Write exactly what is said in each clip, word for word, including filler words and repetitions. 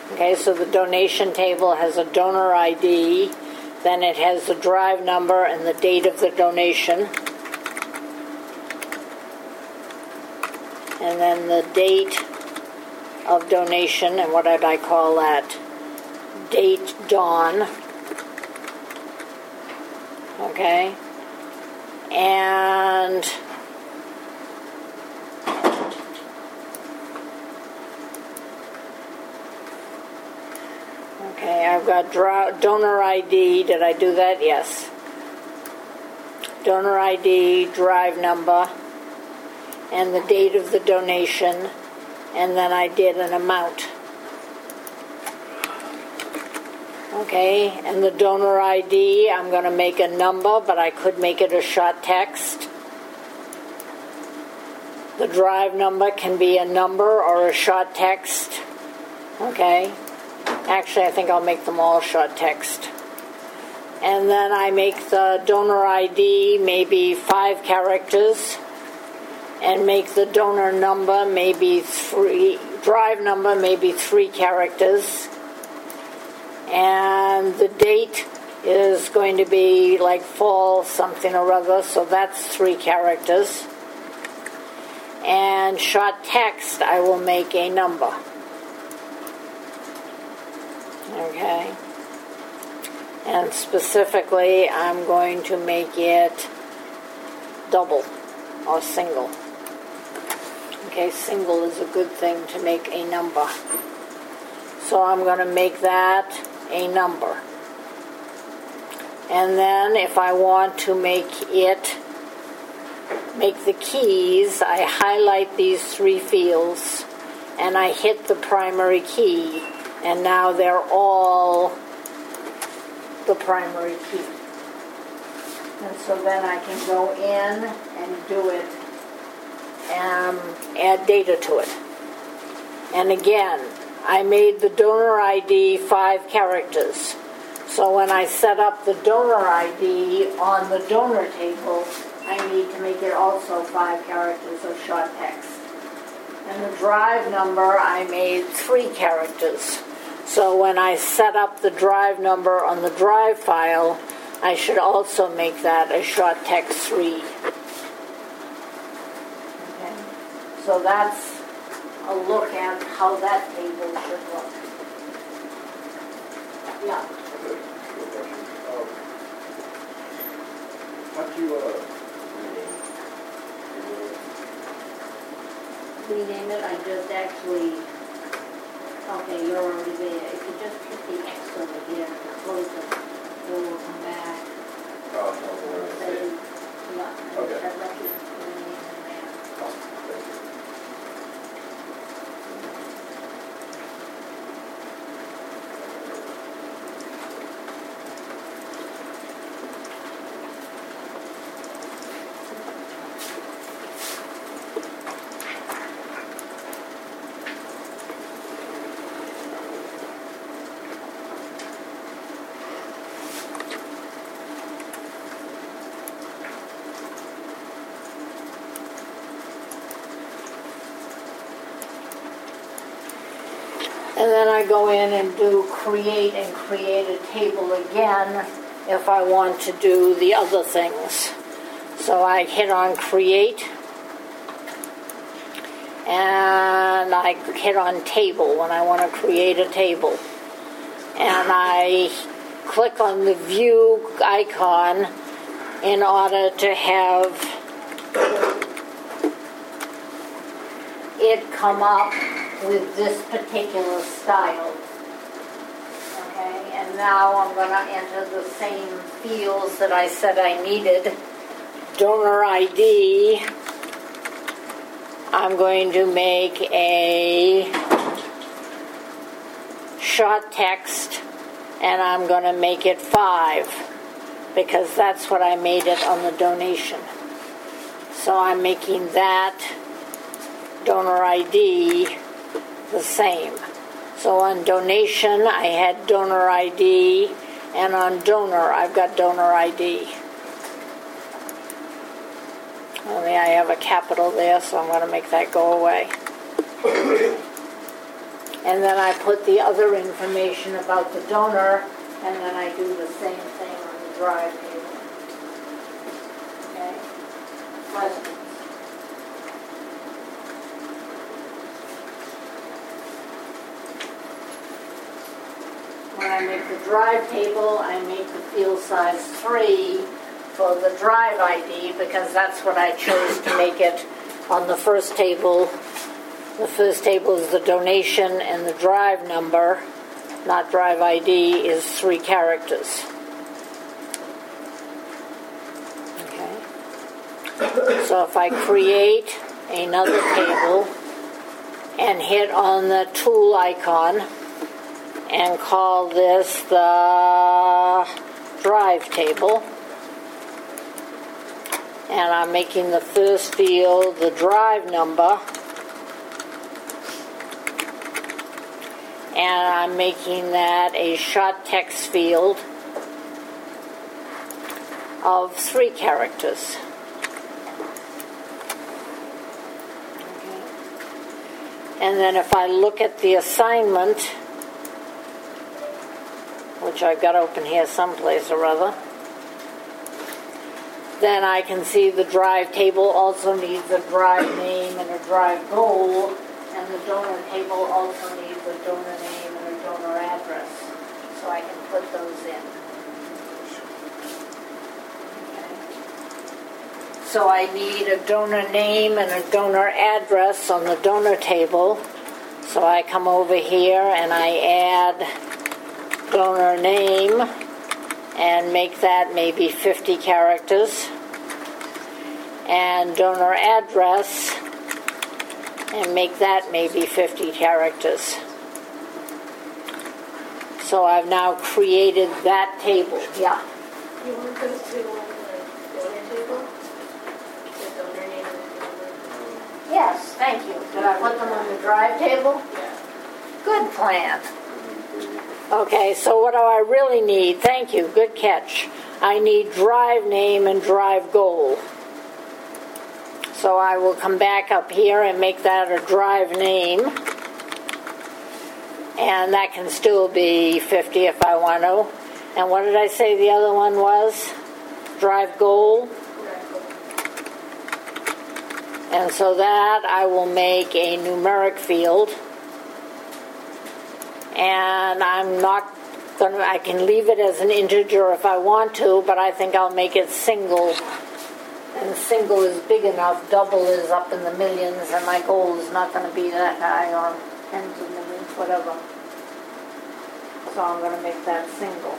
Okay, so the donation table has a donor I D, then it has the drive number and the date of the donation, and then the date of donation, and what did I call that? Date dawn. Okay, and okay, I've got donor I D. Did I do that? Yes. Donor I D, drive number, and the date of the donation, and then I did an amount. Okay, and the donor I D, I'm going to make a number, but I could make it a short text. The drive number can be a number or a short text. Okay, actually I think I'll make them all short text. And then I make the donor I D maybe five characters, and make the donor number maybe three, drive number maybe three characters. And the date is going to be like fall something or other, so that's three characters. And short text, I will make a number. Okay. And specifically, I'm going to make it double or single. Okay, single is a good thing to make a number. So I'm going to make that a number. And then if I want to make it, make the keys, I highlight these three fields and I hit the primary key, and now they're all the primary key. And so then I can go in and do it and add data to it. And again, I made the donor I D five characters. So when I set up the donor I D on the donor table, I need to make it also five characters of short text. And the drive number, I made three characters. So when I set up the drive number on the drive file, I should also make that a short text three. Okay. So that's a look at how that table should look. Yeah. How do you uh, rename it? I just actually, okay, you're already there. If you just hit the X over here to close it, it will come back. Oh, no, Say, yeah, okay. I'd like you to rename it there. Oh, thank you. And then I go in and do create and create a table again if I want to do the other things. So I hit on create and I hit on table when I want to create a table. And I click on the view icon in order to have it come up with this particular style. Okay, and now I'm going to enter the same fields that I said I needed. Donor I D, I'm going to make a short text, and I'm going to make it five, because that's what I made it on the donation. So I'm making that donor I D the same. So on donation, I had donor I D, and on donor, I've got donor I D. Only I have a capital there, so I'm going to make that go away. and then I put the other information about the donor, and then I do the same thing on the drive table. Okay? Questions? When I make the drive table, I make the field size three for the drive I D because that's what I chose to make it on the first table. The first table is the donation, and the drive number, not drive I D, is three characters. Okay. So if I create another table and hit on the tool icon and call this the drive table, and I'm making the first field the drive number, and I'm making that a short text field of three characters. Okay. And then if I look at the assignment, which I've got open here someplace or other, then I can see the drive table also needs a drive name and a drive goal, and the donor table also needs a donor name and a donor address. So I can put those in. Okay. So I need a donor name and a donor address on the donor table. So I come over here and I add donor name and make that maybe fifty characters, and donor address and make that maybe fifty characters. So I've now created that table. Yeah. You want those two on the donor table? The donor name and the donor? Yes, thank you. Did I put them on the drive table? Yeah. Good plan. Okay, so what do I really need? Thank you, good catch. I need drive name and drive goal. So I will come back up here and make that a drive name. And that can still be fifty if I want to. And what did I say the other one was? Drive goal. And so that I will make a numeric field. And I'm not going to, I can leave it as an integer if I want to, but I think I'll make it single. And single is big enough, double is up in the millions, and my goal is not going to be that high, or tens of millions, whatever. So I'm going to make that single.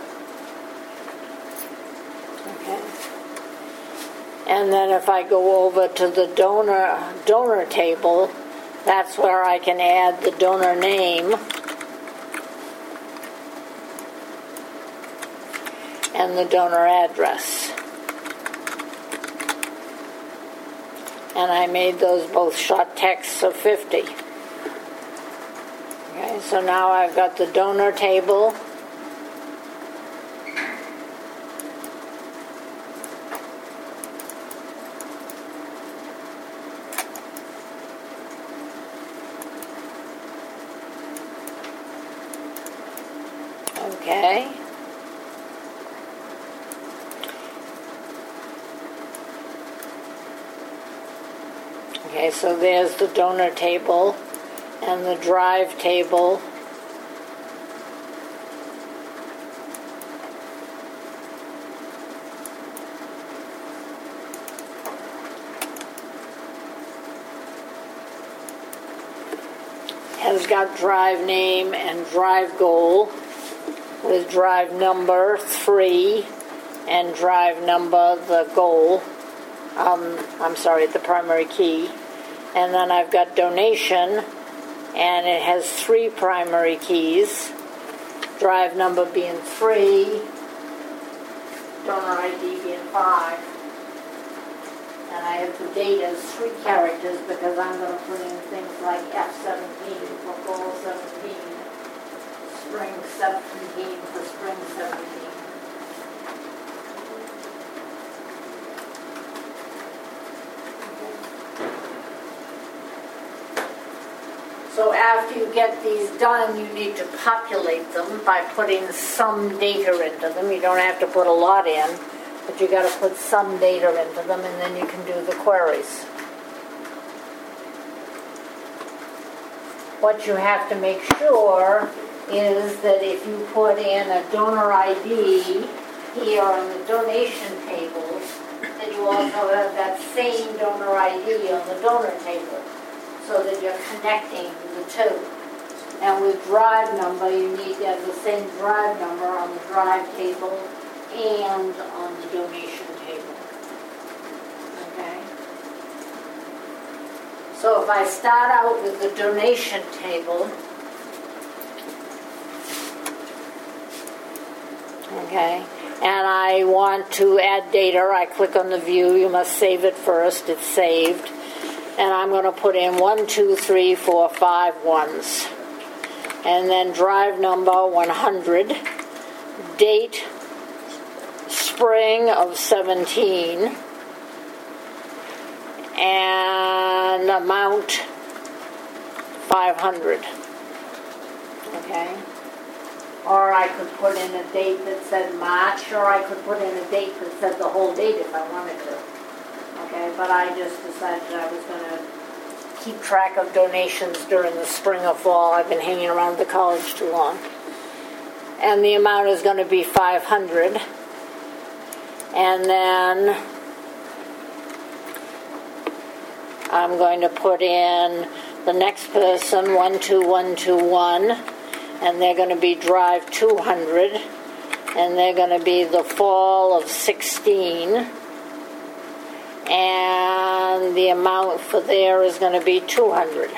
Okay. And then if I go over to the donor donor table, that's where I can add the donor name and the donor address. And I made those both short texts of fifty. Okay, so now I've got the donor table. Okay. Okay, so there's the donor table and the drive table. Has got drive name and drive goal with drive number three and drive number the goal. Um, I'm sorry, the primary key. And then I've got donation, and it has three primary keys. Drive number being three, donor I D being five. And I have the date as three characters because I'm going to put in things like F seventeen for fall seventeen, spring seventeen for spring seventeen. So after you get these done, you need to populate them by putting some data into them. You don't have to put a lot in, but you got to put some data into them, and then you can do the queries. What you have to make sure is that if you put in a donor I D here on the donation tables, that you also have that same donor I D on the donor table, so that you're connecting the two. And with drive number, you need to have the same drive number on the drive table and on the donation table. Okay? So if I start out with the donation table, okay, and I want to add data, I click on the view. You must save it first. It's saved. And I'm going to put in one, two, three, four, five ones. And then drive number one hundred. Date, spring of seventeen. And amount, five hundred. Okay? Or I could put in a date that said March, or I could put in a date that said the whole date if I wanted to. Okay, but I just decided I was going to keep track of donations during the spring or fall. I've been hanging around the college too long. And the amount is going to be five hundred. And then I'm going to put in the next person, one two one two one. And they're going to be drive two hundred, and they're going to be the fall of sixteen, and the amount for there is going to be two hundred.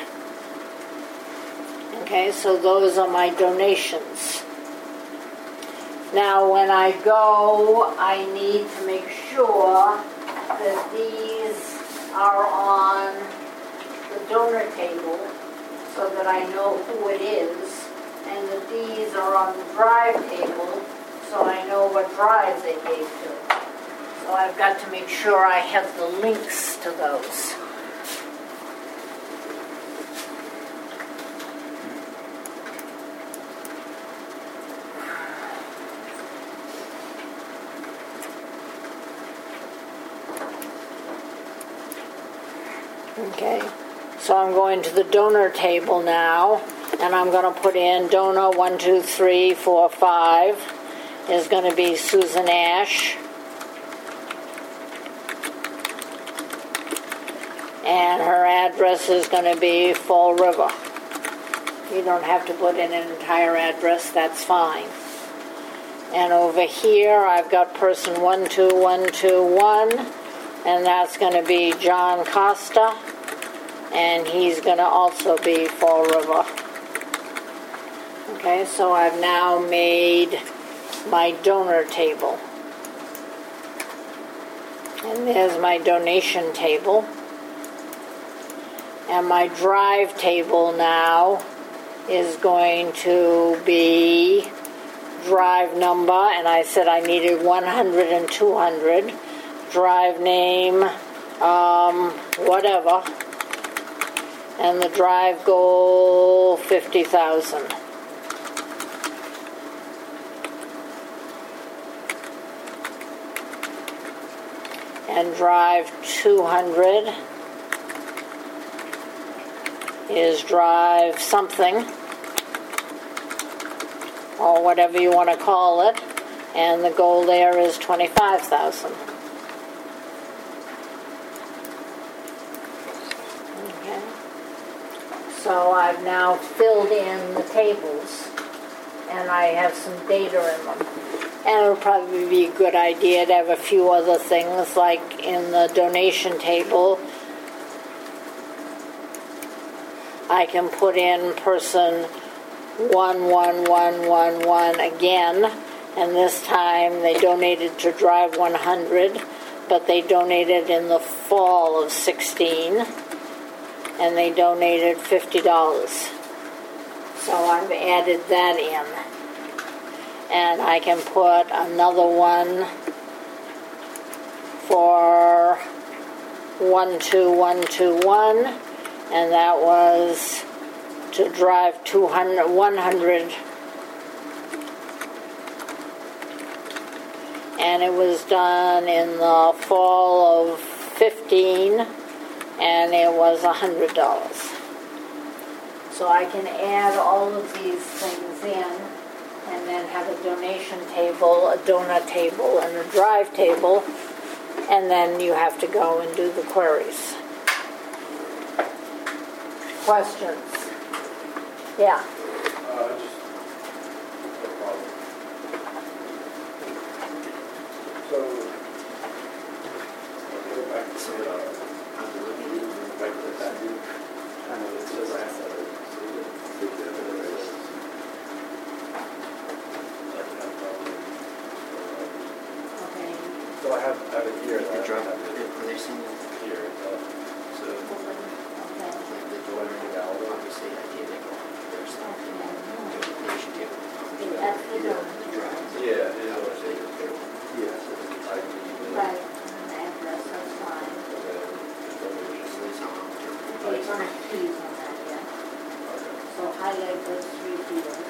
Okay, so those are my donations. Now when I go, I need to make sure that these are on the donor table so that I know who it is. And that these are on the drive table, so I know what drive they gave to. So I've got to make sure I have the links to those. Okay, so I'm going to the donor table now. And I'm going to put in donor one, two, three, four, five is going to be Susan Ash. And her address is going to be Fall River. You don't have to put in an entire address, that's fine. And over here I've got person one, two, one, two, one, and that's going to be John Costa. And he's going to also be Fall River. Okay, so I've now made my donor table. And there's my donation table. And my drive table now is going to be drive number, and I said I needed one hundred and two hundred. Drive name, um, whatever. And the drive goal, fifty thousand. And drive two hundred is drive something, or whatever you want to call it, and the goal there is twenty-five thousand. Okay. So I've now filled in the tables, and I have some data in them. And it would probably be a good idea to have a few other things, like in the donation table, I can put in person one one one one one again, and this time they donated to Drive one hundred, but they donated in the fall of sixteen, and they donated fifty dollars. So I've added that in. And I can put another one for one two one two one, and that was to drive two hundred, one hundred. And it was done in the fall of fifteen, and it was one hundred dollars. So I can add all of these things in, and then have a donation table, a donut table, and a drive table, and then you have to go and do the queries. Questions? Yeah. Uh, just, no problem. So, let's go back to, uh, back to that new, I know it says I have to, Okay. so I have, I have it here, and I The drop, have it are they seeing it? here, uh, so, Okay. Like the door, obviously, I did it first. They should give it. That's the door. The drive. yeah, it is what I say, it's here. Yeah, so it's I D, and Right, and the address, that's fine. then just donation. So it's on. Okay, you don't have keys on that yet. Okay. So highlight those three fields.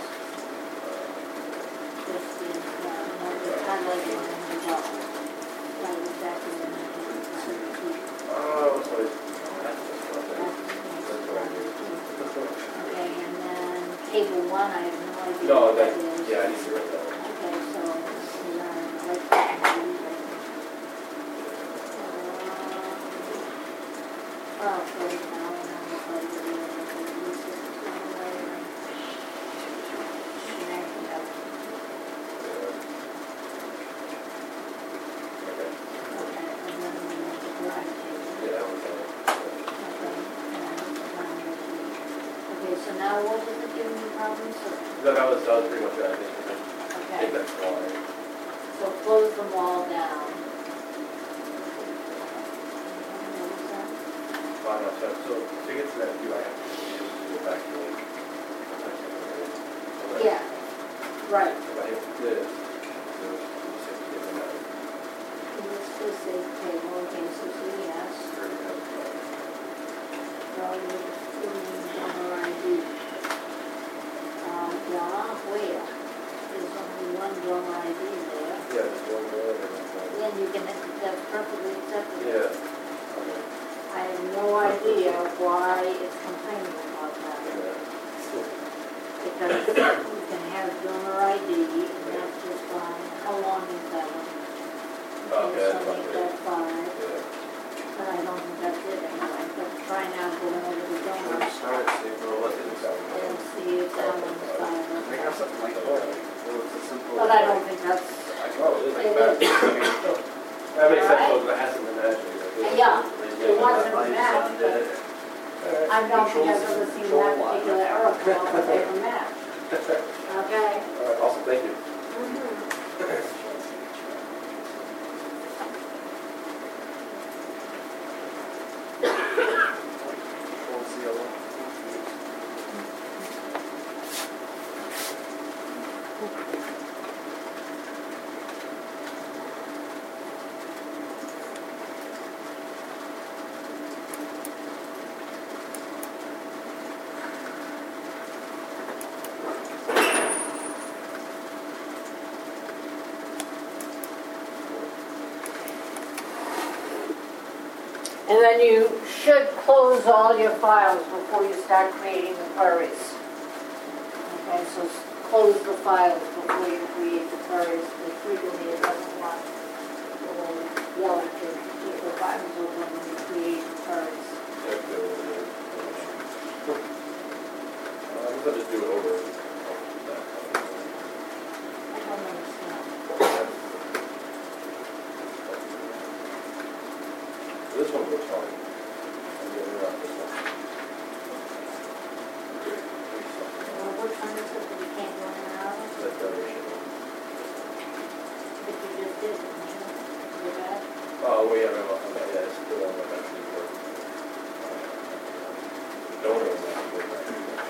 Just the, uh, no, just highlight one in the top. Right, exactly in the key. Oh, so it's, that's just what I That's what I do. Okay, and then table one, I have no idea No, what that, that is. yeah, I need to write that one. Okay, so this is, uh, right there. Um, Okay, now I'm on the plate. This is somewhere. Connected up. Okay. Okay, and then we have the garage table. Yeah, that was, uh, Okay, and the garage table. Okay, so now what was it giving you problems? So- no, that was, that was pretty much it, I think. I think Okay, that's why. so close them all down. What was that? Uh, so, so to get to that view, I have to just go back to like. Yeah, right. If I hit this, so it's just getting that. This is a table, okay, so say yes. So you're doing donor I D. Uh, yeah, where? There's only one donor I D there. Yeah, there's one more and then one. Then you can, that's perfectly acceptable. Yeah. Okay. I have no idea why it's complaining about that. Yeah. Because you can have donor I D, and that's just fine. How long is that one? Okay, So that's make fine. that five, Yeah. but I don't think that's it anyway. But try now going over the donor Start, see, well, what It it is is. that one. and see if that one's five. They have something like that. Well, it's a simple. But I don't think that's, Oh, it is like It that. is. That makes sense, Alright. though, but it hasn't been actually. yeah, it wasn't matched, but Alright. I don't think I've ever seen that particular error come up with paper match. Okay? Alright, awesome, thank you. Control C L one. And then you should close all your files before you start creating the queries. Okay, so s- close the files before you create the queries, because frequently it doesn't want, it will yell at you, keep the files open when you create the queries. Yeah, do it over there. Uh, I guess I'll just do it over. I don't understand. This one goes fine. I'm gonna wrap this one. Well, which one is it that you can't go in and out of? That donation one. That you just did, didn't you? Your bad? Oh, wait, I remember, okay, yeah, it's the one that actually worked. Donor one actually worked.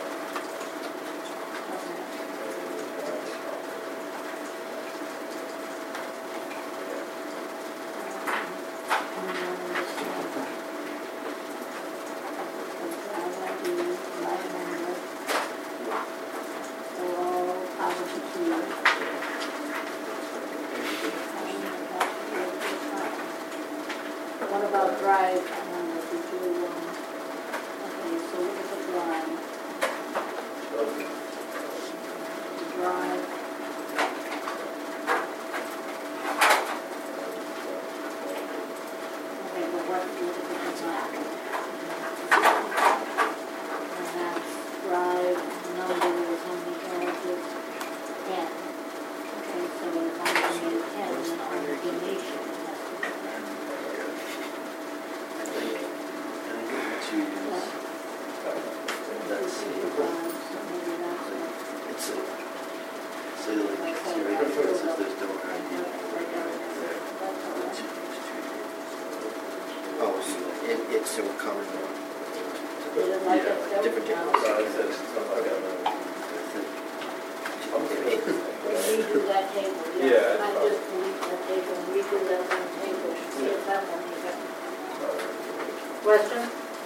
Okay. And then this one. I like you, my member. What about drive? Um, did you, um, okay, so look at the drive. Drive. Okay, but what, look at the design. And that's drive, number is on the garages, ten. Okay, so if I'm going to ten, then on the donation, it has to be ten. I think, I think it's two years. That's, So maybe that's what. it's a, say like, see right here, it says there's no idea. It's two years, two years. Oh, so it, it's still covered now. Did it like it still? Different No. difference. No, it says something like that. Redo that table, Yeah, yes. it's I fine. just delete that table and redo that one table, see if that one is it. Question?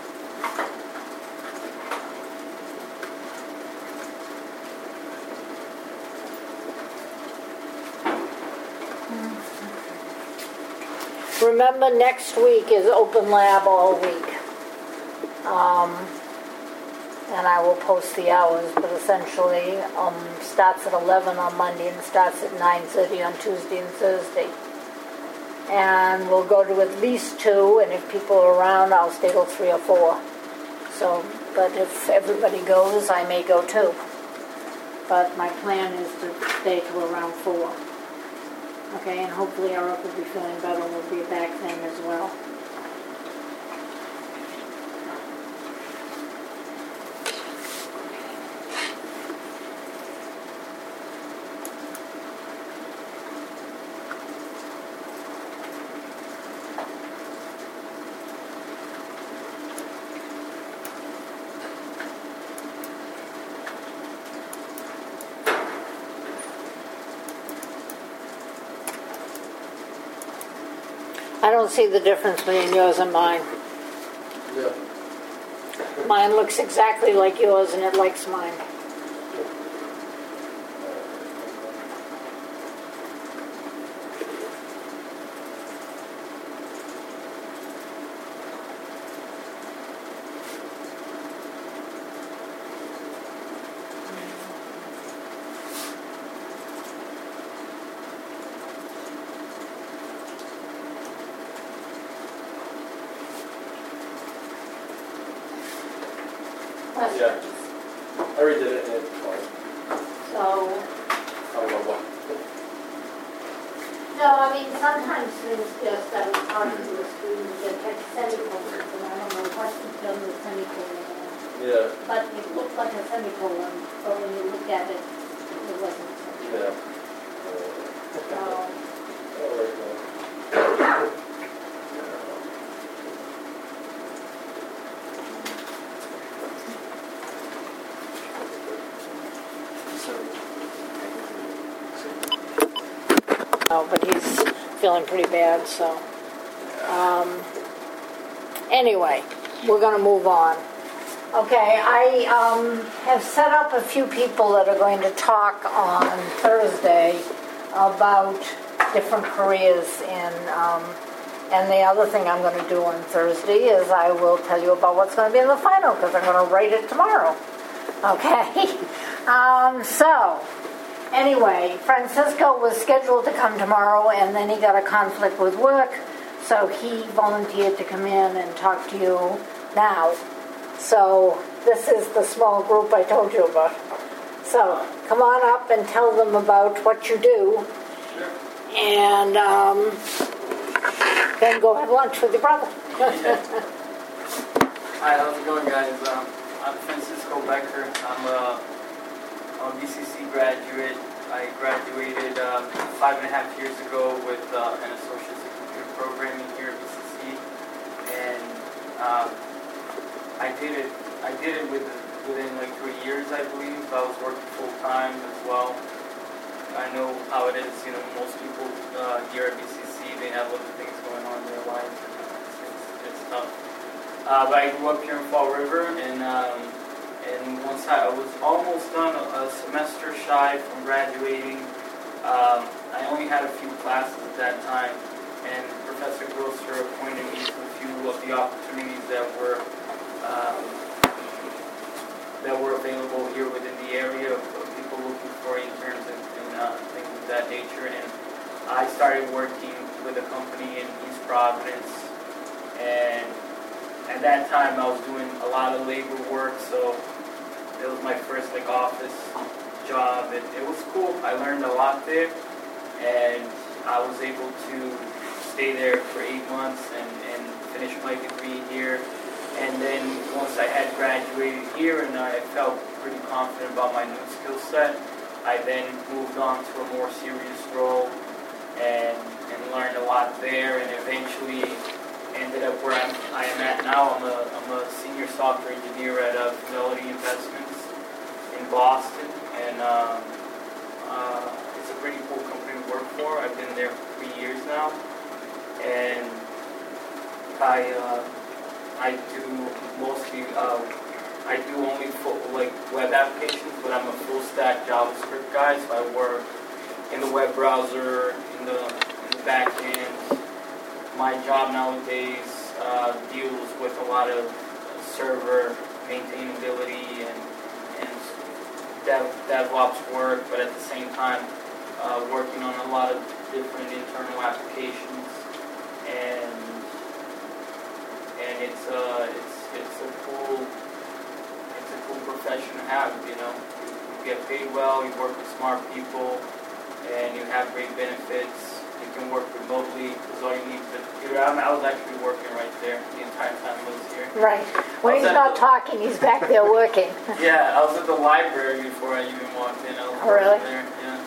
Remember, next week is open lab all week. Um, and I will post the hours, but essentially, um, starts at eleven on Monday and starts at nine thirty on Tuesday and Thursday. And we'll go to at least two, and if people are around, I'll stay till three or four. So, but if everybody goes, I may go too. But my plan is to stay till around four. Okay, and hopefully Eric will be feeling better, we'll be back then as well. I don't see the difference between yours and mine. Yeah. Mine looks exactly like yours and it likes mine. Yeah. I redid it and it's fine. So, I don't know what. no, I mean, sometimes things just, I was talking to a student that had semicolons, and I don't know what to done with semicolon. Yeah. But it looked like a semicolon, but when you looked at it, it wasn't. Yeah. So, That'll work well. no, but he's feeling pretty bad, so. Um, anyway, we're gonna move on. Okay, I um, have set up a few people that are going to talk on Thursday about different careers in, um, and the other thing I'm going to do on Thursday is I will tell you about what's going to be in the final, because I'm going to write it tomorrow. Okay? um, so, anyway, Francisco was scheduled to come tomorrow, and then he got a conflict with work, so he volunteered to come in and talk to you now. So this is the small group I told you about. So come on up and tell them about what you do. Sure. And um, then go have lunch with your brother. Hi, how's it going, guys? Um, I'm Francisco Becker. I'm a, I'm a B C C graduate. I graduated um, five and a half years ago with uh, an associate's in computer programming here at B C C. And um, I did it. I did it with, within like three years, I believe. I was working full time as well. I know how it is. You know, most people uh, here at B C C, they have other things going on in their lives. It's, it's, it's tough. Uh, but I grew up here in Fall River, and um, and once I was almost done, a semester shy from graduating, um, I only had a few classes at that time, and Professor Grosser pointed me to a few of the opportunities that were um, that were available here within the area of people looking for interns and, and uh, things of that nature. And I started working with a company in East Providence, and at that time I was doing a lot of labor work, so it was my first like office job, and it was cool. I learned a lot there, and I was able to stay there for eight months and, and finish my degree here. And then once I had graduated here and I felt pretty confident about my new skill set, I then moved on to a more serious role and, and learned a lot there, and eventually ended up where I'm, I am at now. I'm a, I'm a senior software engineer at uh, Fidelity Investments in Boston, and um, uh, it's a pretty cool company to work for. I've been there for three years now, and I uh, I do mostly uh, I do only full, like web applications, but I'm a full stack JavaScript guy, so I work in the web browser, in the, in the back end. My job nowadays uh, deals with a lot of server maintainability and, and dev, DevOps work, but at the same time uh, working on a lot of different internal applications, and and it's uh it's it's a cool it's a cool profession to have. You know, you, you get paid well, you work with smart people, and you have great benefits. You can work remotely because all you need is a computer. I, I was actually working right there the entire time I was here. Right. When he's not the, talking, he's back there working. Yeah, I was at the library before I even walked in. I was Oh, really? there. Yeah.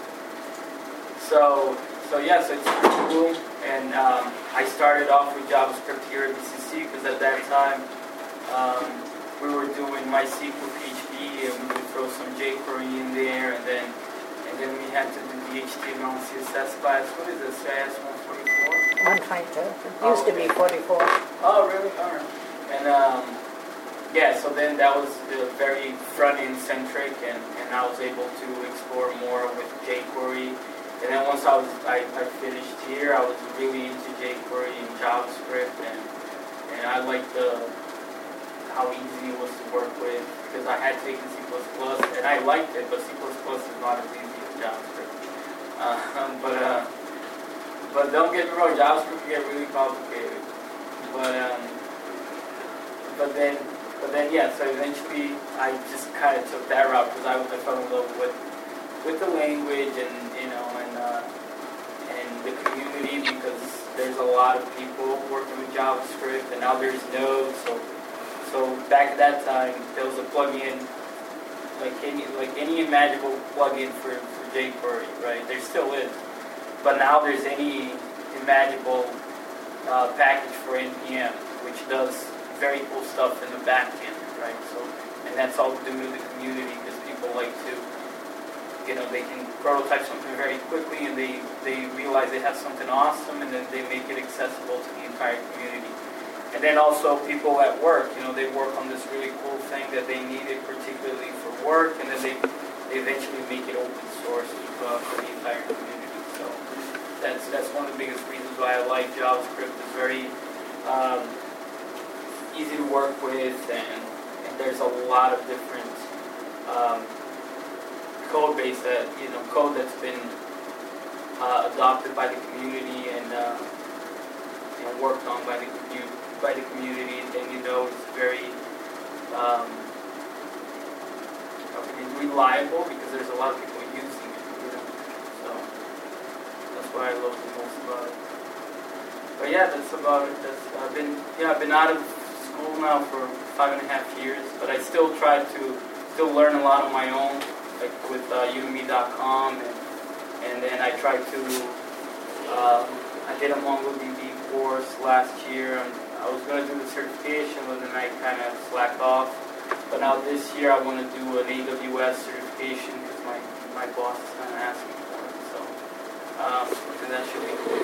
So, so yes, it's pretty cool. And um, I started off with JavaScript here at B C C because at that time um, we were doing MySQL P H P, and we would throw some jQuery in there, and then and then we had to do the H T M L and C S S class. What is this? C I S one forty-four? one twenty-two. It used to be forty-four. Oh, really? All right. And um, yeah, so then that was uh, very front-end centric, and, and I was able to explore more with jQuery. And then once I was I, I finished here, I was really into jQuery and JavaScript, and and I liked the how easy it was to work with because I had taken C plus plus and I liked it, but C plus plus is not as easy as JavaScript. Uh, but uh, but don't get me wrong, JavaScript can get really complicated. But um, but then but then yeah, so eventually I just kind of took that route because I, I fell in love with. with the language and, you know, and uh, and the community, because there's a lot of people working with JavaScript, and now there's Node. So, so back at that time, there was a plugin, like any like any imaginable plugin for, for jQuery, right? There still is, but now there's any imaginable uh, package for N P M, which does very cool stuff in the back end, right? So, and that's all due to the community, because people like to. You know, they can prototype something very quickly, and they, they realize they have something awesome, and then they make it accessible to the entire community. And then also people at work, you know, they work on this really cool thing that they needed particularly for work, and then they, they eventually make it open source uh, for the entire community. So that's that's one of the biggest reasons why I like JavaScript. It's very um, easy to work with, and, and there's a lot of different um, code base that, you know, code that's been uh, adopted by the community and, uh, you know, worked on by the community, by the community, and you know, it's very um, reliable because there's a lot of people using it, you know. So that's what I love the most about it. But yeah, that's about it. That's, I've been, yeah, I've been out of school now for five and a half years, but I still try to still learn a lot on my own. Like with uh, udemy dot com, and, and then I tried to, um, I did a MongoDB course last year, and I was going to do the certification, but then I kind of slacked off. But now this year I want to do an A W S certification because my, my boss is kind of asking for it, so um, and that should be cool.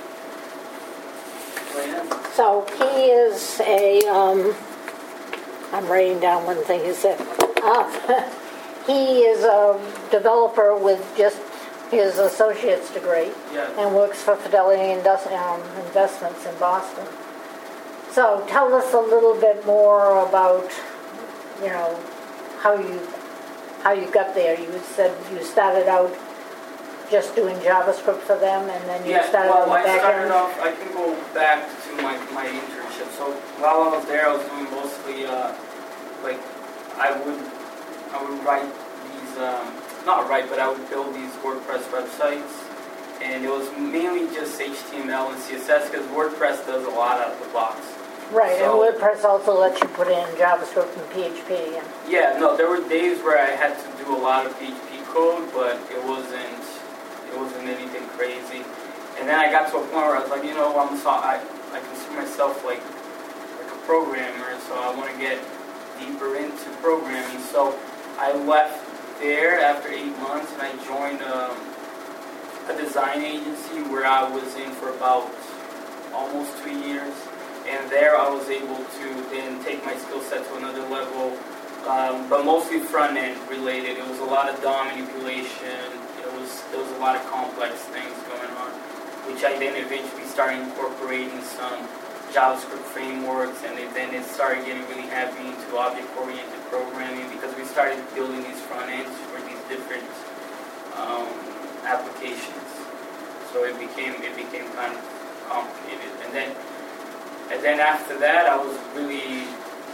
So, yeah. So he is a um, I'm writing down one thing he said. Uh, he is a developer with just his associate's degree Yeah. and works for Fidelity Indus- um, Investments in Boston. So tell us a little bit more about, you know, how you how you got there. You said you started out just doing JavaScript for them, and then you Yeah, started well, on the I back started end. off, I can go back to my, my internship. So while I was there, I was doing mostly, uh, like, I would, I would write these, um, not write, but I would build these WordPress websites. And it was mainly just H T M L and C S S because WordPress does a lot out of the box. Right, So- and WordPress also lets you put in JavaScript and P H P. And, Yeah, no, there were days where I had to do a lot of P H P code, but it wasn't, it wasn't anything crazy. And then I got to a point where I was like, you know, I'm so, I, I consider myself like, like a programmer, so I want to get deeper into programming. So I left there after eight months and I joined um, a design agency where I was in for about almost two years. And there I was able to then take my skill set to another level, um, but mostly front end related. It was a lot of D O M manipulation. It was there was a lot of complex things going on, which I then eventually started incorporating some JavaScript frameworks, and it, then it started getting really heavy into object-oriented programming because we started building these front ends for these different um, applications. So it became it became kind of complicated, and then. And then after that, I was really,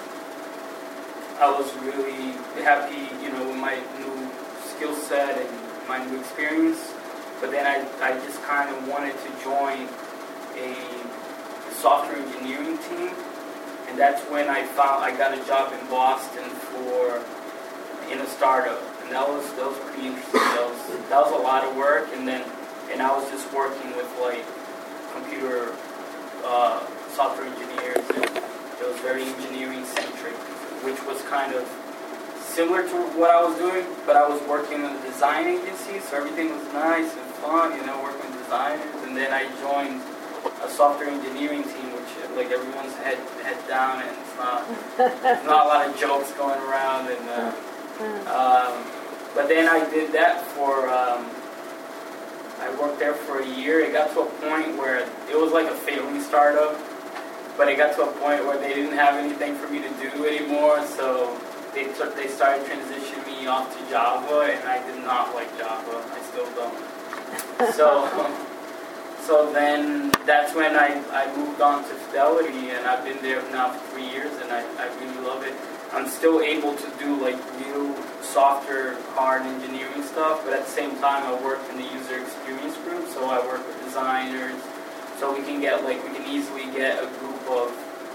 I was really happy, you know, with my new skill set and my new experience. But then I, I just kind of wanted to join a software engineering team, and that's when I found I got a job in Boston for in a startup, and that was that was pretty interesting. That was that was a lot of work, and then and I was just working with like computer. Uh, software engineers, and it was very engineering centric, which was kind of similar to what I was doing, but I was working in a design agency, so everything was nice and fun, you know, working with designers, and then I joined a software engineering team, which like everyone's head head down, and it's not there's not a lot of jokes going around, and uh, um, but then I did that for um, I worked there for a year. It got to a point where it was like a failing startup. But it got to a point where they didn't have anything for me to do anymore, so they took, they started transitioning me off to Java, and I did not like Java. I still don't. So, so then that's when I, I moved on to Fidelity, and I've been there now for three years, and I, I really love it. I'm still able to do like real software, hard engineering stuff, but at the same time I work in the user experience group, so I work with designers. So we can get like we can easily get a group of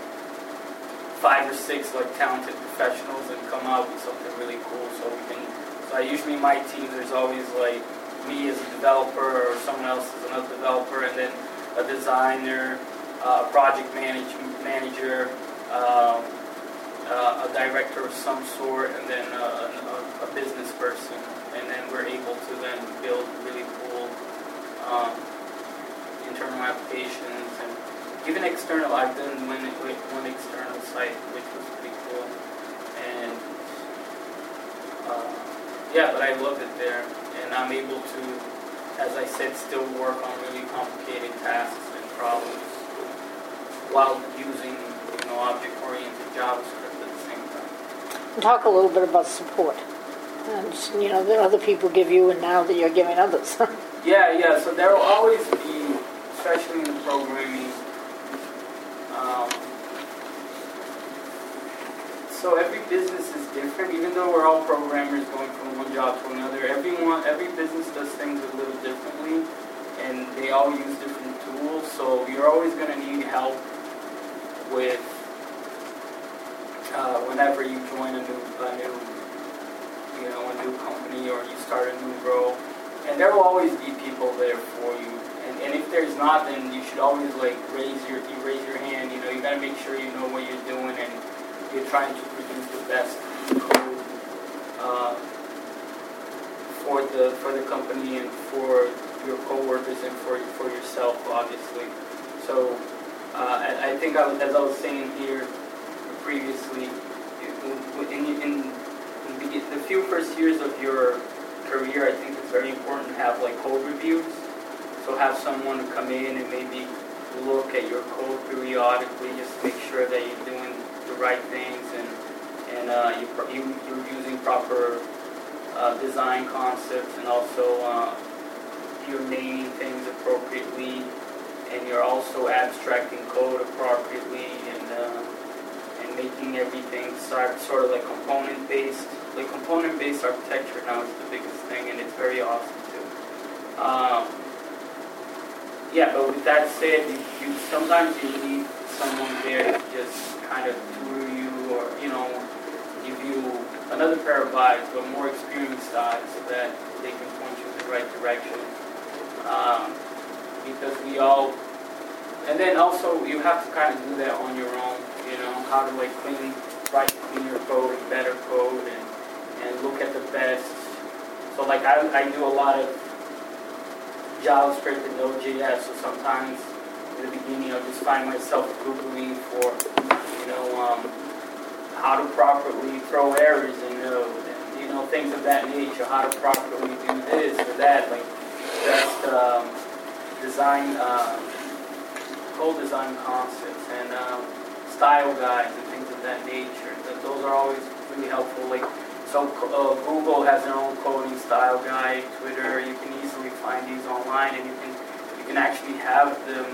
five or six like talented professionals and come out with something really cool. So we can. So I usually my team there's always like me as a developer or someone else as another developer, and then a designer, uh, a project manage, manager, um, uh, a director of some sort, and then a, a, a business person, and then we're able to then build really cool. Um, internal applications, and even external. I've done one, one external site, which was pretty cool. And uh, yeah, but I love it there, and I'm able to, as I said, still work on really complicated tasks and problems while using, you know, object-oriented JavaScript at the same time. talk a little bit about support. And, you know, that other people give you, and now that you're giving others. Yeah, yeah. So there will always be, especially in the programming. Um, so every business is different, even though we're all programmers going from one job to another. Everyone, every business does things a little differently, and they all use different tools. So you're always going to need help with uh, whenever you join a new, a new, you know, a new company or you start a new role. And there will always be people there for you. And, and if there's not, then you should always like raise your you raise your hand. You know, you gotta make sure you know what you're doing and you're trying to produce the best code uh, for the for the company and for your coworkers and for for yourself, obviously. So uh, I, I think I was, as I was saying here previously, in, in, in the, the few first years of your career, I think it's very important to have like code reviews. So have someone to come in and maybe look at your code periodically, just to make sure that you're doing the right things and and uh, you, you you're using proper uh, design concepts, and also uh, you're naming things appropriately, and you're also abstracting code appropriately, and uh, and making everything sort sort of like component based. Like component based architecture now is the biggest thing, and it's very awesome too. Um, Yeah, but with that said, you, you sometimes you need someone there to just kind of tutor you, or you know, give you another pair of eyes, but more experienced eyes, so that they can point you in the right direction. Um, because we all, and then also you have to kind of do that on your own. You know, how to like clean, write cleaner code, better code, and and look at the best. So like I I do a lot of JavaScript and Node.js, so sometimes in the beginning I'll just find myself Googling for, you know, um, how to properly throw errors in Node, and, you know, things of that nature, how to properly do this or that, like best um, design, uh, code design concepts, and um, style guides and things of that nature. Those are always really helpful. Like, so uh, Google has their own coding style guide. Twitter, you can easily find these online, and you can you can actually have them,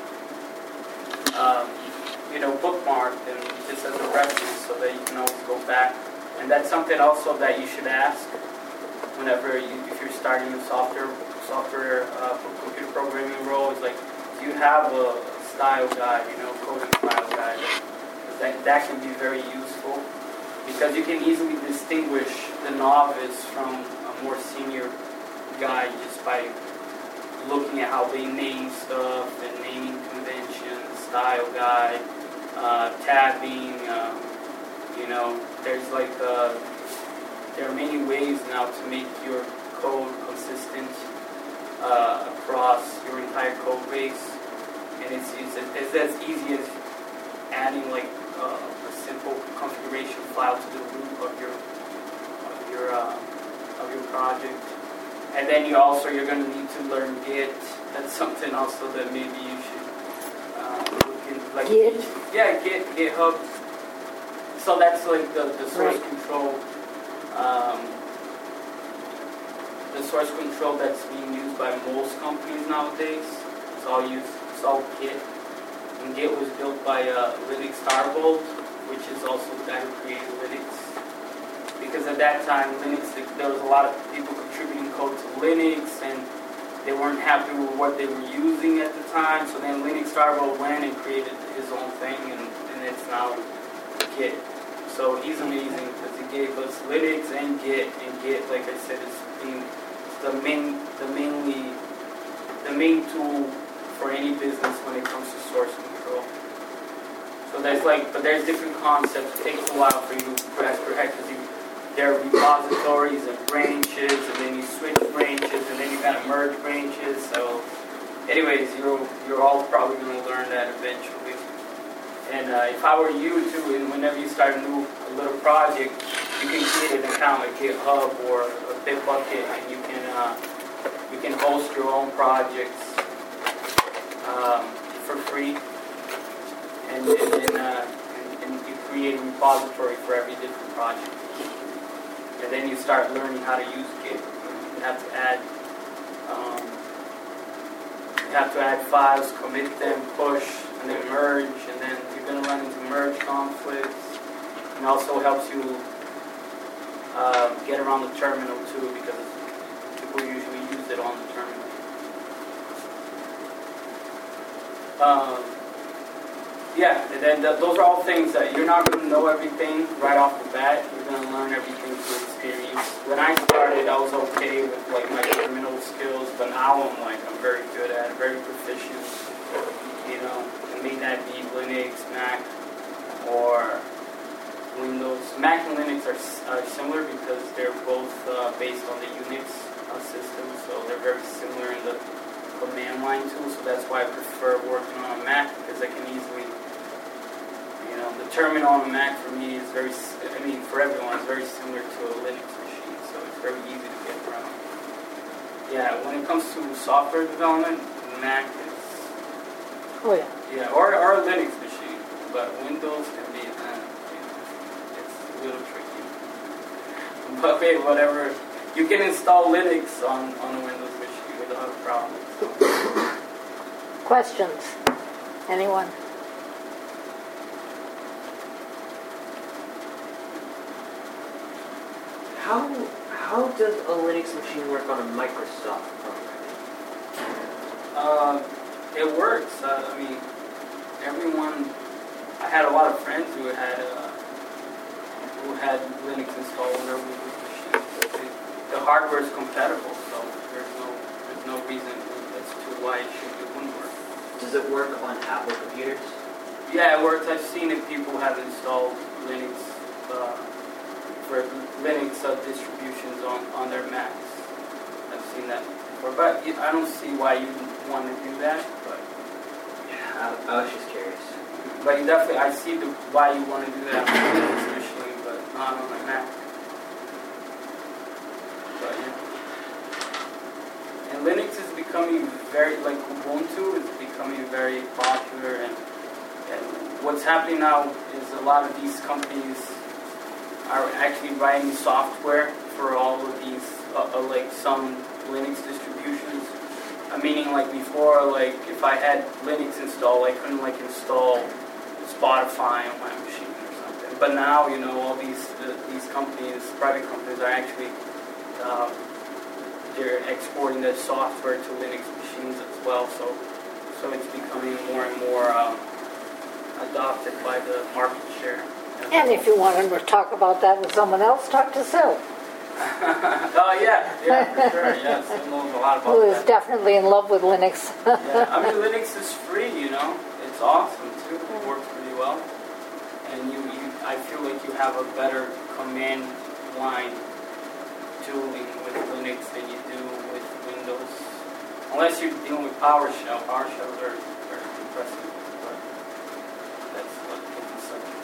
um, you know, bookmarked and just as a reference, so that you can always go back. And that's something also that you should ask whenever you, if you're starting a software software uh, computer programming role. Is like, do you have a style guide, you know, coding style guide? That that can be very useful, because you can easily distinguish the novice from a more senior guy just by looking at how they name stuff and naming conventions, style guide, uh, tabbing. Um, you know, there's like uh, there are many ways now to make your code consistent uh, across your entire code base, and it's it's, it's as easy as adding like uh, a simple configuration file to the root of your of your uh, of your project. And then you also you're going to need to learn Git. That's something also that maybe you should uh, look into. Like Git? Yeah, Git, GitHub. So that's like the, the source Right. control, um, the source control that's being used by most companies nowadays. It's all used. It's all Git. And Git was built by uh, Linux Torvalds, which is also the guy who created Linux. Because at that time, Linux, there was a lot of people contributing code to Linux, and they weren't happy with what they were using at the time. So then Linux Torvalds went and created his own thing, and, and it's now Git. So he's amazing because he gave us Linux and Git, and Git, like I said, is being the main, the mainly, the main tool for any business when it comes to source control. So there's like, but there's different concepts. It takes a while for you to grasp your head, because there are repositories and branches, and then you switch branches, and then you kind of merge branches. So, anyways, you're you're all probably going to learn that eventually. And uh, if I were you too, and whenever you start a new a little project, you can create an account like GitHub or a Bitbucket, and you can uh, you can host your own projects um, for free, and then uh, and, and you create a repository for every different project. And then you start learning how to use Git. You have to add, um, you have to add files, commit them, push, and then merge. And then you're going to run into merge conflicts. And also helps you uh, get around the terminal too, because people usually use it on the terminal. Um, Yeah, and then th those are all things that you're not going to know everything right off the bat. You're going to learn everything through experience. When I started, I was okay with like my terminal skills, but now I'm like I'm very good at it, very proficient. You know, I may that be Linux, Mac, or Windows. Mac and Linux are, are similar because they're both uh, based on the Unix uh, system, so they're very similar in the command line tool. So that's why I prefer working on a Mac, because I can easily, you know, know, the terminal on a Mac for me is very, s- I mean, for everyone, is very similar to a Linux machine, so it's very easy to get around. Yeah, when it comes to software development, Mac is, Oh, yeah. yeah, or, or a Linux machine, but Windows can be, uh, you know, it's a little tricky. But hey, whatever, you can install Linux on, on a Windows machine without a problem. So. Questions? Anyone? How how does a Linux machine work on a Microsoft program? Uh, it works. Uh, I mean, everyone. I had a lot of friends who had uh, who had Linux installed on their Windows machines. The, the hardware is compatible, so there's no there's no reason as to why it should it wouldn't work. Does it work on Apple computers? Yeah, it works. I've seen it. People have installed Linux uh, for Linux uh, distributions on, on their Macs. I've seen that before, but I don't see why you want to do that. But Yeah, I, I was just curious. But you definitely, I see the, why you want to do that on a Linux machine, but not on a Mac. But yeah. And Linux is becoming very, like Ubuntu is becoming very popular, and, and what's happening now is a lot of these companies are actually writing software for all of these, uh, uh, like some Linux distributions. Uh, meaning, like before, like if I had Linux installed, I couldn't like install Spotify on my machine or something. But now, you know, all these uh, these companies, private companies, are actually uh, they're exporting their software to Linux machines as well. So, so it's becoming more and more um, adopted by the market share. And if you wanted to talk about that with someone else, talk to Sue, Oh yeah, yeah, for sure. Yes, I know a lot about who is that. definitely in love with Linux. Yeah, I mean Linux is free, you know. It's awesome too. It works pretty well, and you, you, I feel like you have a better command line tooling with Linux than you do with Windows, unless you're dealing with PowerShell. PowerShells are are impressive, but that's a different subject.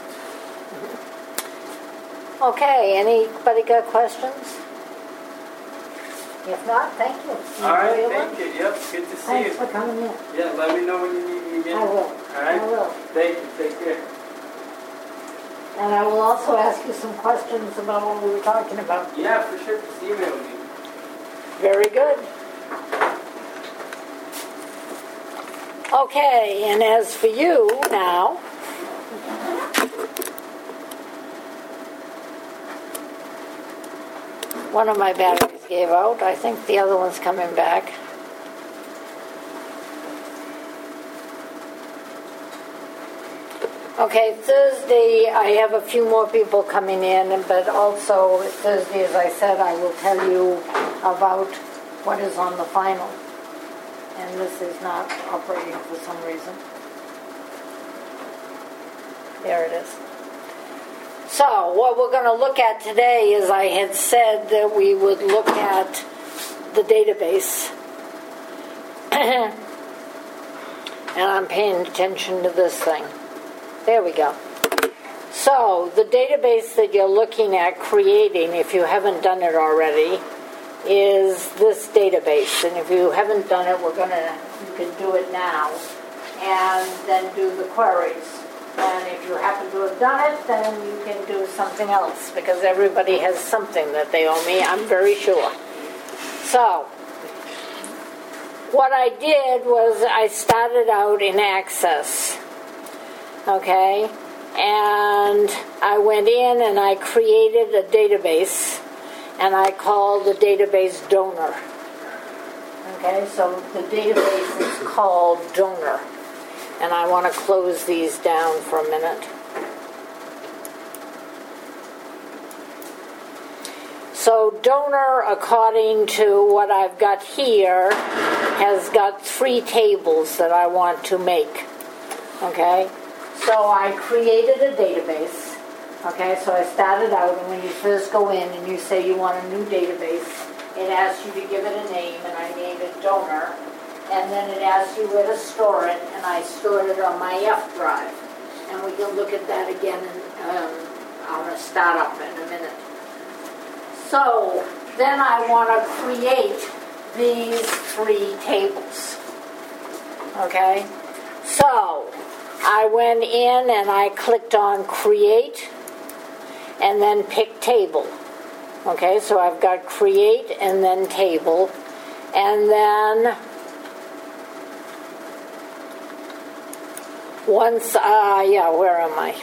Okay, anybody got questions? If not, thank you. All right, Enjoy your thank lunch. you. Yep, good to see Thanks you. for coming in. Yeah, let me know when you need me again. I will. All right. I will. Thank you. Take care. And I will also ask you some questions about what we were talking about. Yeah, for sure. Just email me. Very good. Okay, and as for you now, one of my batteries gave out. I think the other one's coming back. Okay, Thursday, I have a few more people coming in, but also Thursday, as I said, I will tell you about what is on the final. And this is not operating for some reason. There it is. So, what we're going to look at today is I had said that we would look at the database. And I'm paying attention to this thing. There we go. So, the database that you're looking at creating, if you haven't done it already, is this database. And if you haven't done it, we're going to, you can do it now. And then do the queries. And if you happen to have done it, then you can do something else, because everybody has something that they owe me, I'm very sure. So, what I did was I started out in Access, okay? And I went in and I created a database, and I called the database Donor. Okay, so the database is called Donor. And I want to close these down for a minute. So Donor, according to what I've got here, has got three tables that I want to make. Okay? So I created a database. Okay, so I started out, and when you first go in and you say you want a new database, it asks you to give it a name, and I named it Donor. And then it asks you where to store it, and I stored it on my F drive. and we can look at that again, and um, I'm going to start up in a minute. So then I want to create these three tables. Okay? So I went in and I clicked on Create and then pick Table. Okay, so I've got Create and then Table. And then once, uh, yeah, where am I?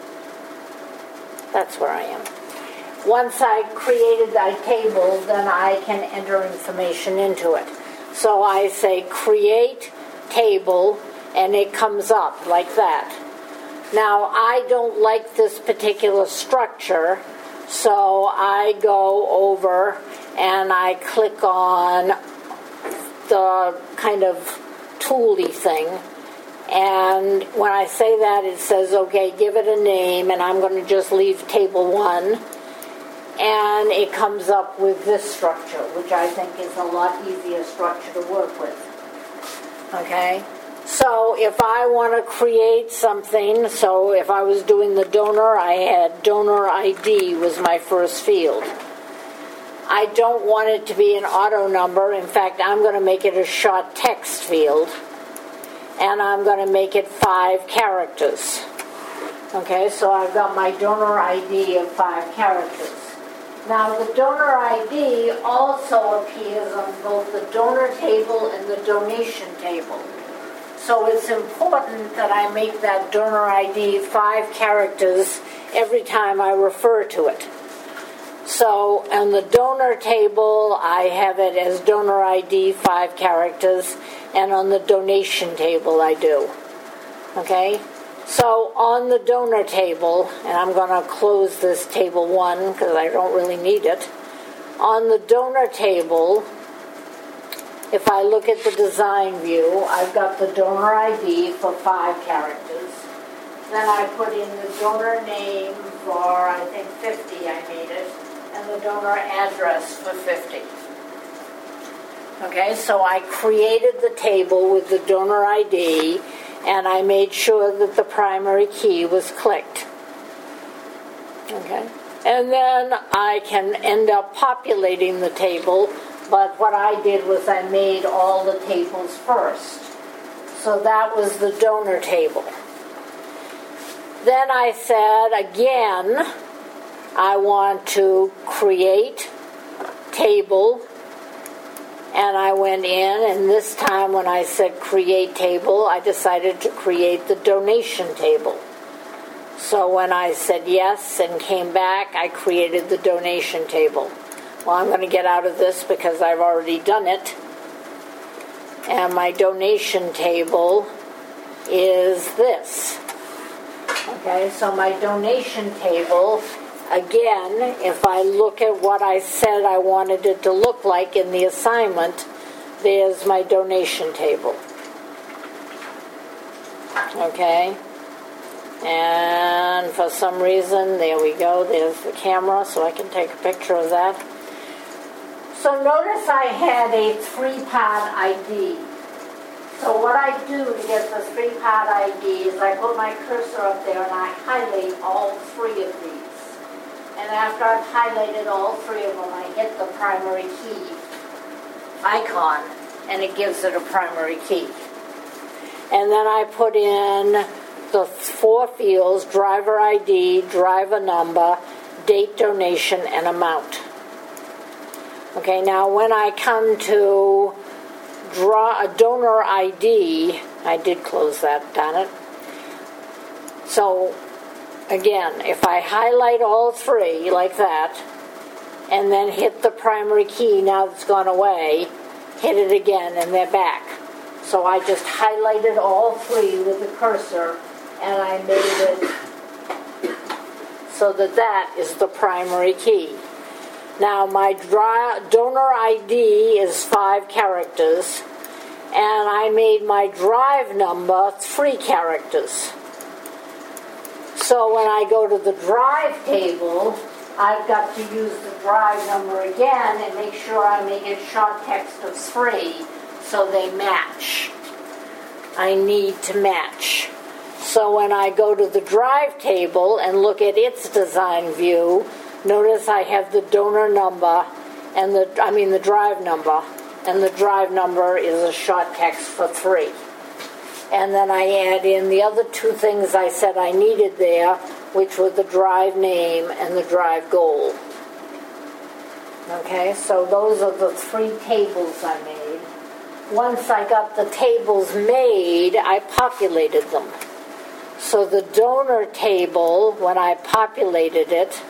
That's where I am. Once I created that table, then I can enter information into it. So I say Create Table, and it comes up like that. Now, I don't like this particular structure, so I go over and I click on the kind of tooly thing. And when I say that, it says, okay, give it a name, and I'm going to just leave Table one. And it comes up with this structure, which I think is a lot easier structure to work with. Okay? So if I want to create something, so if I was doing the donor, I had donor I D was my first field. I don't want it to be an auto number. In fact, I'm going to make it a short text field. And I'm going to make it five characters. Okay, so I've got my donor I D of five characters. Now, the donor I D also appears on both the donor table and the donation table. So it's important that I make that donor I D five characters every time I refer to it. So on the donor table, I have it as donor I D five characters, and on the donation table I do. Okay? So on the donor table, and I'm going to close this table one because I don't really need it. On the donor table, if I look at the design view, I've got the donor I D for five characters. Then I put in the donor name for, I think, fifty, I made it, and the donor address for fifty. Okay, so I created the table with the donor I D, and I made sure that the primary key was clicked. Okay, and then I can end up populating the table, but what I did was I made all the tables first. So that was the donor table. Then I said, again, I want to create table. And I went in, and this time when I said create table, I decided to create the donation table. So when I said yes and came back, I created the donation table. Well, I'm going to get out of this because I've already done it. And my donation table is this. Okay, so my donation table, again, if I look at what I said I wanted it to look like in the assignment, there's my donation table. Okay? And for some reason, there we go, there's the camera, so I can take a picture of that. So notice I had a three-part I D. So what I do to get the three-part I D is I put my cursor up there and I highlight all three of these. And after I've highlighted all three of them, I hit the primary key icon, and it gives it a primary key. And then I put in the four fields: driver I D, driver number, date, donation, and amount. Okay, now when I come to draw a donor I D, I did close that, darn it. So again, if I highlight all three like that, and then hit the primary key, now it's gone away, hit it again, and they're back. So I just highlighted all three with the cursor, and I made it so that that is the primary key. Now my dri- donor I D is five characters, and I made my drive number three characters. So when I go to the drive table, I've got to use the drive number again and make sure I make it short text of three so they match. I need to match. So when I go to the drive table and look at its design view, notice I have the donor number and the, I mean the drive number, and the drive number is a short text for three. And then I add in the other two things I said I needed there, which were the drive name and the drive goal. Okay, so those are the three tables I made. Once I got the tables made, I populated them. So the donor table, when I populated it,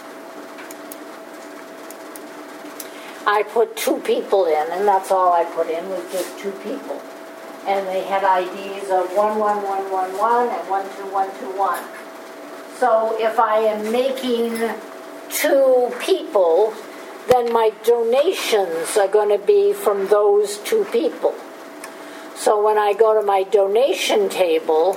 I put two people in, and that's all I put in, was just two people. And they had I Ds of one one one one one and one two one two one. So if I am making two people, then my donations are going to be from those two people. So when I go to my donation table,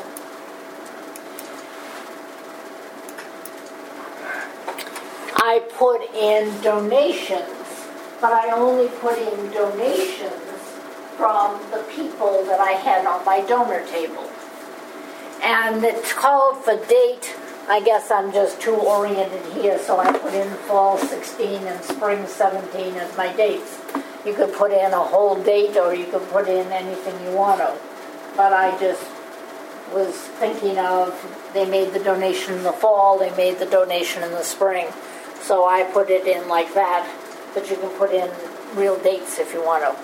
I put in donations, but I only put in donations from the people that I had on my donor table. And it's called for date. I guess I'm just too oriented here, so I put in fall sixteen and spring seventeen as my dates. You could put in a whole date or you could put in anything you want to. But I just was thinking of, they made the donation in the fall, they made the donation in the spring. So I put it in like that, but you can put in real dates if you want to.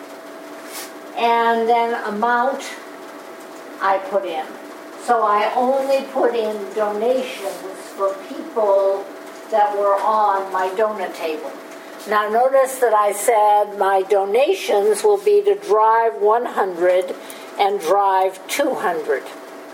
And then amount, I put in. So I only put in donations for people that were on my donor table. Now notice that I said my donations will be to Drive one hundred and Drive two hundred.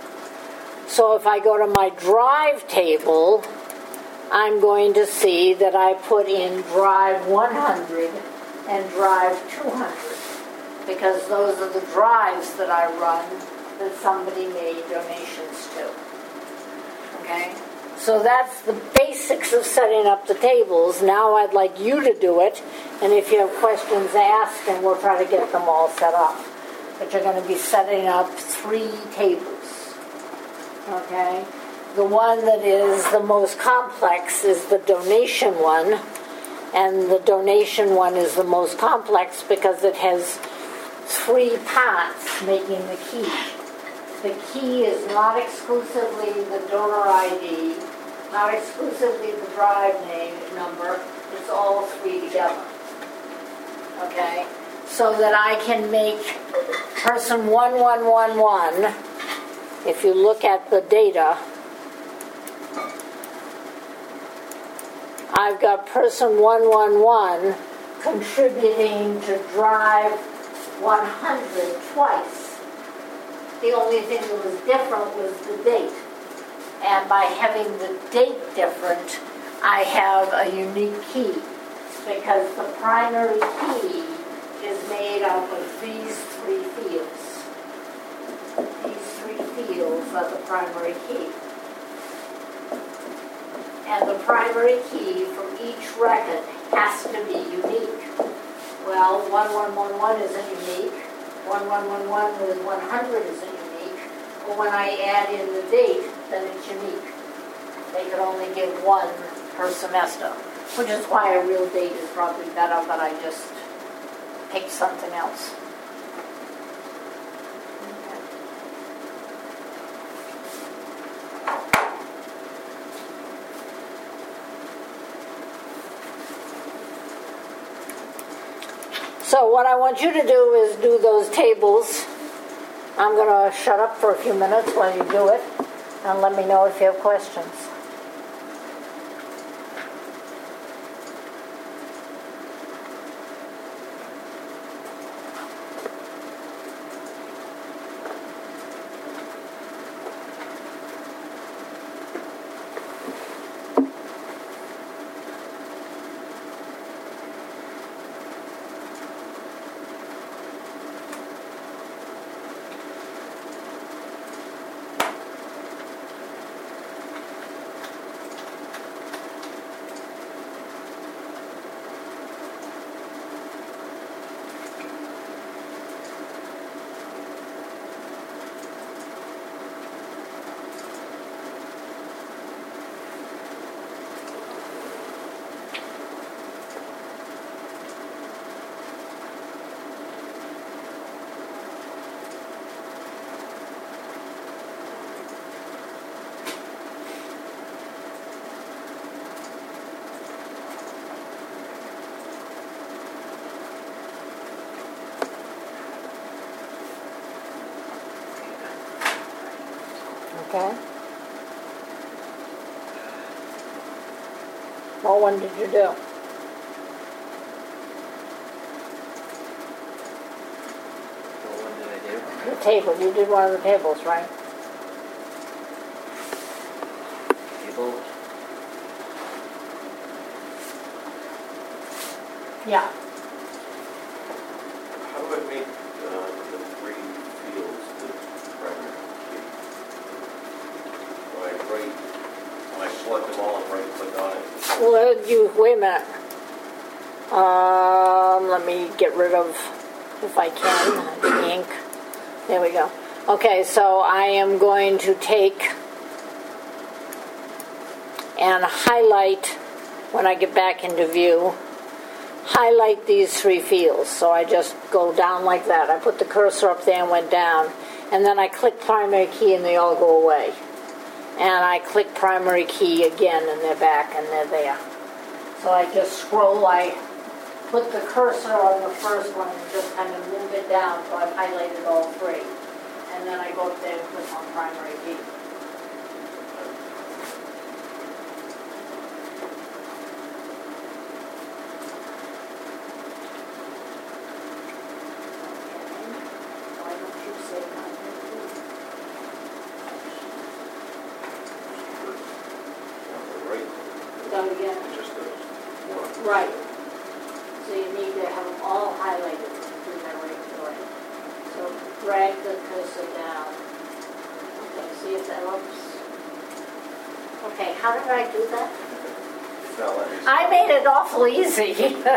So if I go to my Drive table, I'm going to see that I put in Drive one hundred and Drive two hundred, because those are the drives that I run that somebody made donations to. Okay? So that's the basics of setting up the tables. Now I'd like you to do it, and if you have questions, ask, and we'll try to get them all set up. But you're going to be setting up three tables. Okay? The one that is the most complex is the donation one, and the donation one is the most complex because it has three parts making the key. The key is not exclusively the donor I D, not exclusively the drive name number, it's all three together. Okay? So that I can make person one one one one, if you look at the data, I've got person one one one contributing to drive one hundred twice. The only thing that was different was the date. And by having the date different, I have a unique key, because the primary key is made up of these three fields. These three fields are the primary key. And the primary key from each record has to be unique. Well, one one one one isn't unique. one one one one with one hundred isn't unique. But when I add in the date, then it's unique. They could only give one per semester, which is why a real date is probably better, but I just picked something else. So what I want you to do is do those tables. I'm going to shut up for a few minutes while you do it, and let me know if you have questions. Okay. What one did you do? What one did I do? The table. You did one of the tables, right? Table? Yeah. How do I make uh, the three fields the primary key? Do I right, when I select them all and right click on it? Well, you, wait a minute. Um, let me get rid of, if I can, the ink. There we go. Okay, so I am going to take and highlight, when I get back into view, highlight these three fields. So I just go down like that. I put the cursor up there and went down. And then I click primary key and they all go away. And I click primary key again and they're back and they're there. So I just scroll, I put the cursor on the first one and just kind of move it down so I've highlighted all three. And then I go up there and click on primary key. Why don't you say primary key? On the right, Go again. it just does one. Right. So you need to have them all highlighted to the right to right. So drag the cursor down. Okay, see if that looks. Okay, how did I do that? It's not letting me. I made it awful easy.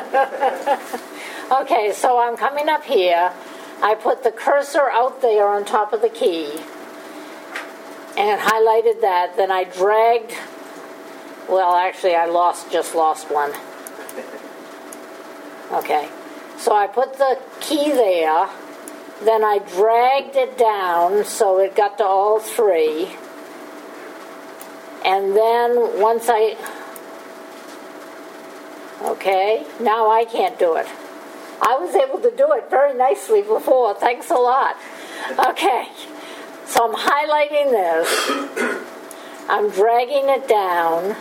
Okay, so I'm coming up here. I put the cursor out there on top of the key and highlighted that. Then I dragged, well, actually I lost, just lost one. Okay, so I put the key there, then I dragged it down so it got to all three. And then once I, okay, now I can't do it. I was able to do it very nicely before, thanks a lot. Okay, so I'm highlighting this, I'm dragging it down.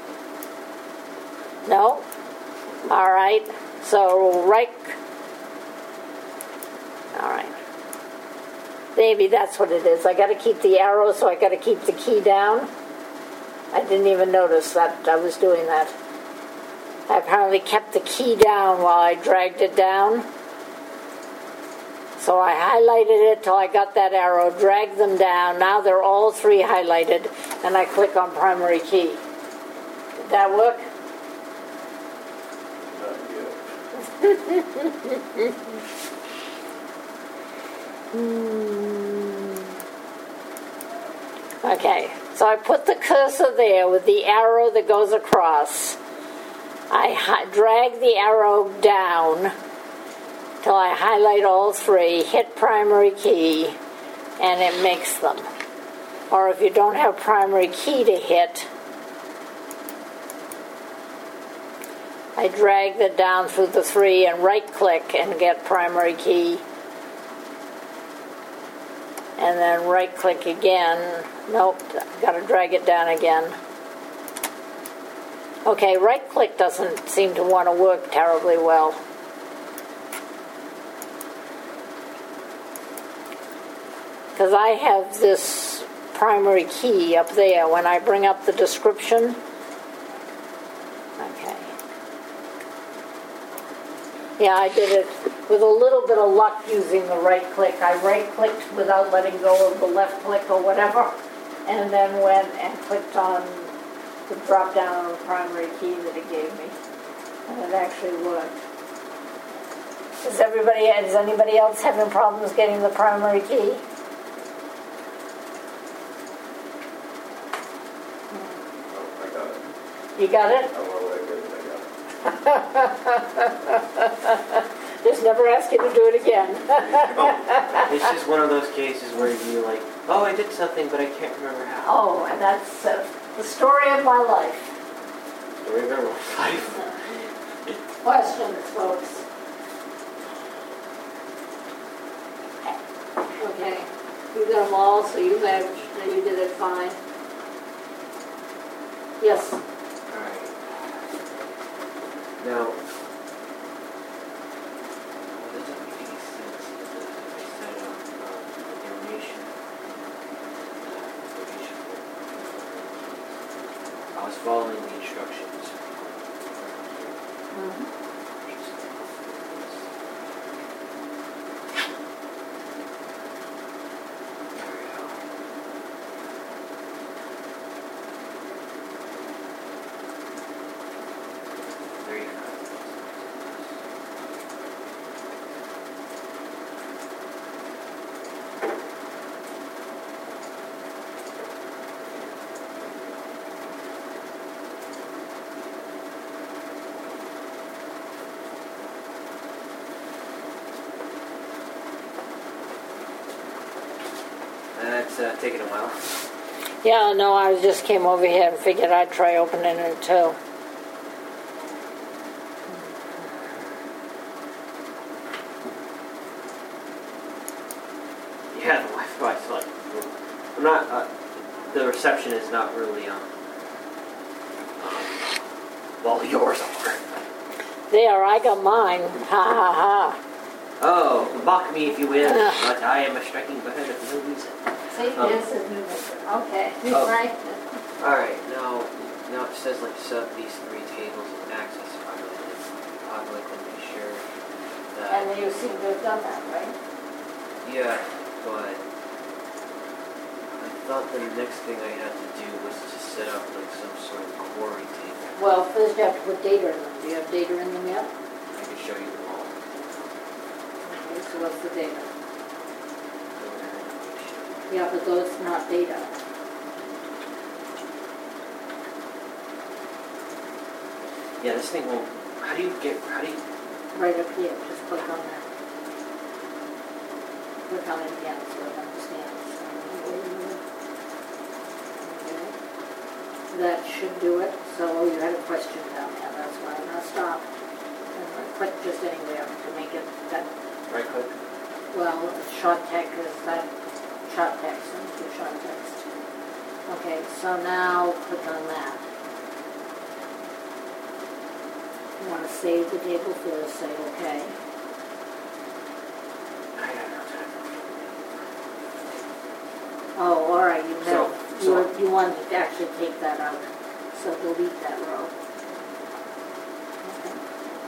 No, all right, so right, all right. Maybe that's what it is. I got to keep the arrow, so I got to keep the key down. I didn't even notice that I was doing that. I apparently kept the key down while I dragged it down. So I highlighted it till I got that arrow, dragged them down. Now they're all three highlighted, and I click on primary key. Did that work? Not yet. Okay, so I put the cursor there with the arrow that goes across. I hi- drag the arrow down till I highlight all three, hit primary key, and it makes them. Or if you don't have primary key to hit, I drag that down through the three and right click and get primary key. And then right click again. Nope, gotta drag it down again. Okay, right click doesn't seem to want to work terribly well. Because I have this primary key up there when I bring up the description. Okay. Yeah, I did it with a little bit of luck using the right click. I right clicked without letting go of the left click or whatever, and then went and clicked on the drop down on the primary key that it gave me, and it actually worked. Is everybody, is anybody else having problems getting the primary key? Oh, I got it. You got it? I don't know what I did, but I got it. Just never ask you to do it again. It's just one of those cases where you like, oh, I did something, but I can't remember how. Oh, and that's uh, the story of my life. Story of our life. Questions, folks? Okay, you got them all, so you have No, you did it fine. Yes. Alright. Now, well, it doesn't make any sense if I set up uh, a donation. uh, donation form. I was following the instructions. Mhm. There we go. There you go. That's uh, taking a while. Yeah, no, I just came over here and figured I'd try opening it too. Yeah, the Wi-Fi's like, I'm not, uh, the reception is not really, um, um, well, yours are. There, I got mine. Ha ha ha. Oh, mock me if you will, but I am a striking bird of no reason. See, Um, this is new. Okay, Oh. right. Alright, now, now it says like set up these three tables and access public, public and be sure that, And you seem to have done that, right? yeah, but I thought the next thing I had to do was to set up like some sort of query table. Well, first you have to put data in them. Do you have data in them yet? I can show you them all. Okay, so what's the data? Donor information. Yeah, but those not data. Yeah, this thing won't, how do you get, how do you, Right up here, just click on that. Click on it again so it understands. Okay. That should do it. So you had a question down there, that's why I'm gonna stop. And I click just anywhere to make it that, right click? well, short text is that short text, and do short text. Okay, so now click on that. You want to save the table first, say okay. I got no time. Oh, all right, you So- have, you, so- you want to actually take that out, so delete that row. Okay.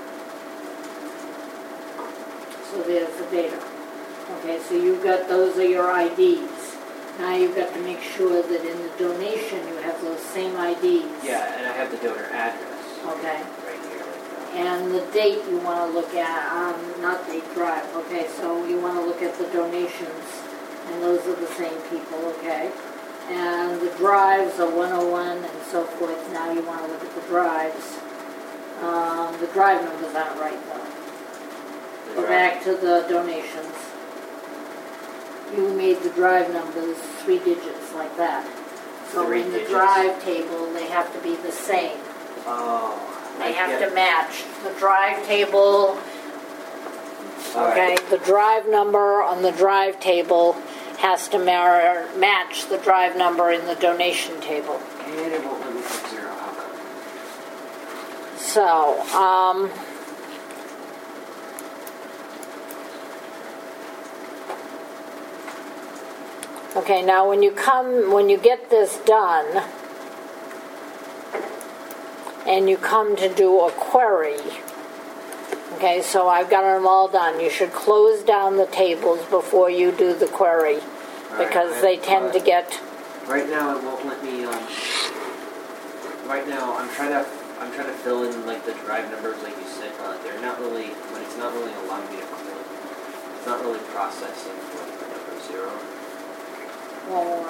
So there's the data. Okay, so you've got, those are your I Ds. Now you've got to make sure that in the donation you have those same I Ds. Yeah, and I have the donor address. Okay. Right here, like that. And the date you want to look at, um, not date drive, okay, so you want to look at the donations, and those are the same people, okay? And the drives are one oh one and so forth, now you want to look at the drives. Um, the drive numbers aren't right though. The Go drive- back to the donations. You made the drive numbers three digits like that. So Three in the digits. drive table, they have to be the same. Oh. They I have get- to match the drive table. All Okay, right. the drive number on the drive table has to mirror, match the drive number in the donation table. And it won't let me put zero, how come? So, um, okay, now when you come, when you get this done, and you come to do a query, okay, so I've got them all done. You should close down the tables before you do the query, All right, because I- they tend to uh, get, Right now, it won't let me, um, right now, I'm trying to, I'm trying to fill in, like, the drive numbers, like you said, but they're not really, but it's not really allowing me to fill. It's not really processing for the number zero. well,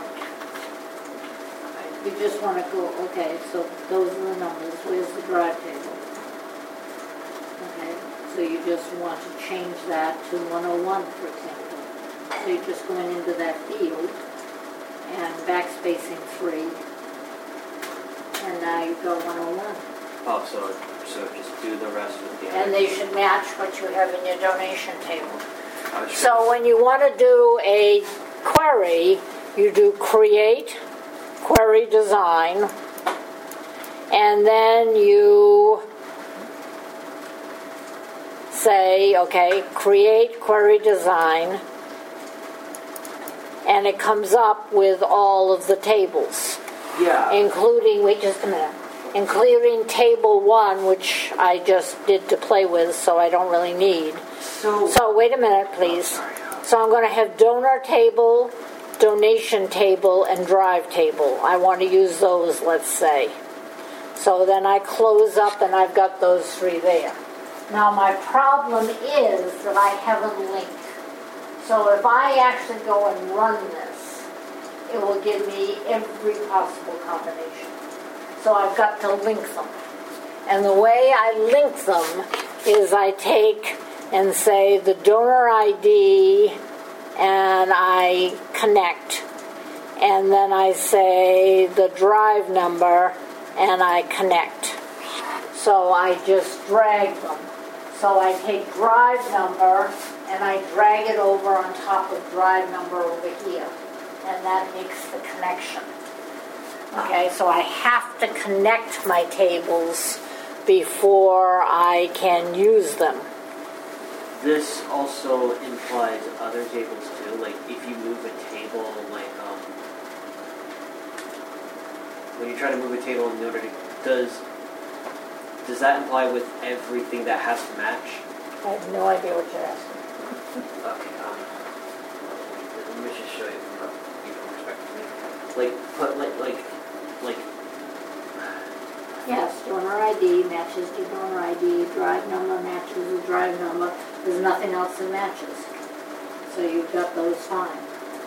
you just want to go, okay, so those are the numbers, where's the drive table? Okay, so you just want to change that to one oh one, for example. So you're just going into that field and backspacing three, and now you've got one oh one. Oh, so, so just do the rest with the other. And they should match what you have in your donation table. I was So when you want to do a query, you do create, query design, and then you say, okay, create query design, and it comes up with all of the tables, Yeah. including, wait just a minute, including table one, which I just did to play with, so I don't really need. So, So wait a minute, please. Oh, sorry. So I'm going to have donor table, donation table, and drive table. I want to use those, let's say. So then I close up and I've got those three there. Now my problem is that I haven't linked. So if I actually go and run this, it will give me every possible combination. So I've got to link them. And the way I link them is I take and say the donor I D and I connect. And then I say the drive number and I connect. So I just drag them. So I take drive number and I drag it over on top of drive number over here. And that makes the connection. Okay, so I have to connect my tables before I can use them. this also implies other tables too. Like if you move a table, like um, when you try to move a table in order to does does that imply with everything that has to match? I have no idea what you're asking. Okay, um, let me just show you from a different perspective. Like, put, like, like, like, Yes, donor I D matches to donor I D, drive number matches the drive number. There's nothing else that matches. So you've got those fine.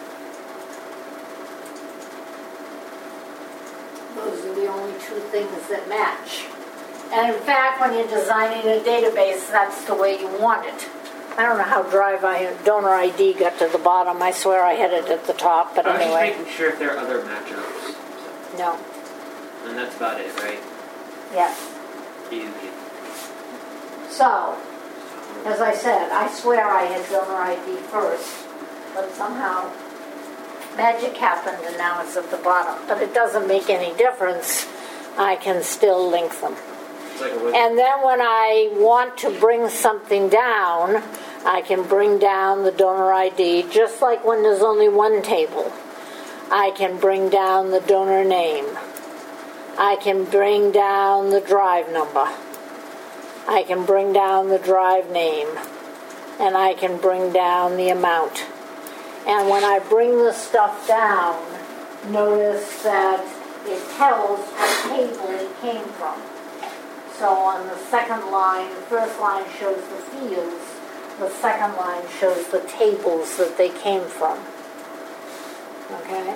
Those are the only two things that match. And in fact, when you're designing a database, that's the way you want it. I don't know how drive I, donor I D got to the bottom. I swear I had it at the top, but I was anyway. just making sure if there are other matchups. So. No. And that's about it, right? Yes. Easy. So, as I said, I swear I had donor I D first, but somehow magic happened and now it's at the bottom. But it doesn't make any difference. I can still link them. It's like a wizard. And then when I want to bring something down, I can bring down the donor I D, just like when there's only one table. I can bring down the donor name. I can bring down the drive number. I can bring down the drive name. And I can bring down the amount. And when I bring the stuff down, notice that it tells what table it came from. So on the second line, the first line shows the fields. The second line shows the tables that they came from. Okay?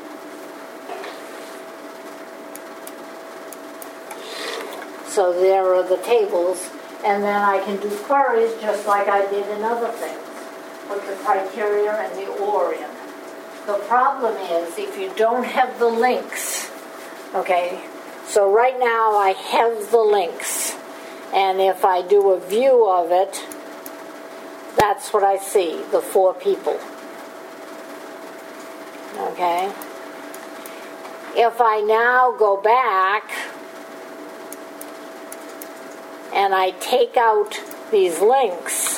So there are the tables, and then I can do queries just like I did in other things, with the criteria and the or in. The problem is if you don't have the links, okay, so right now I have the links, and if I do a view of it, that's what I see, the four people. Okay? If I now go back and I take out these links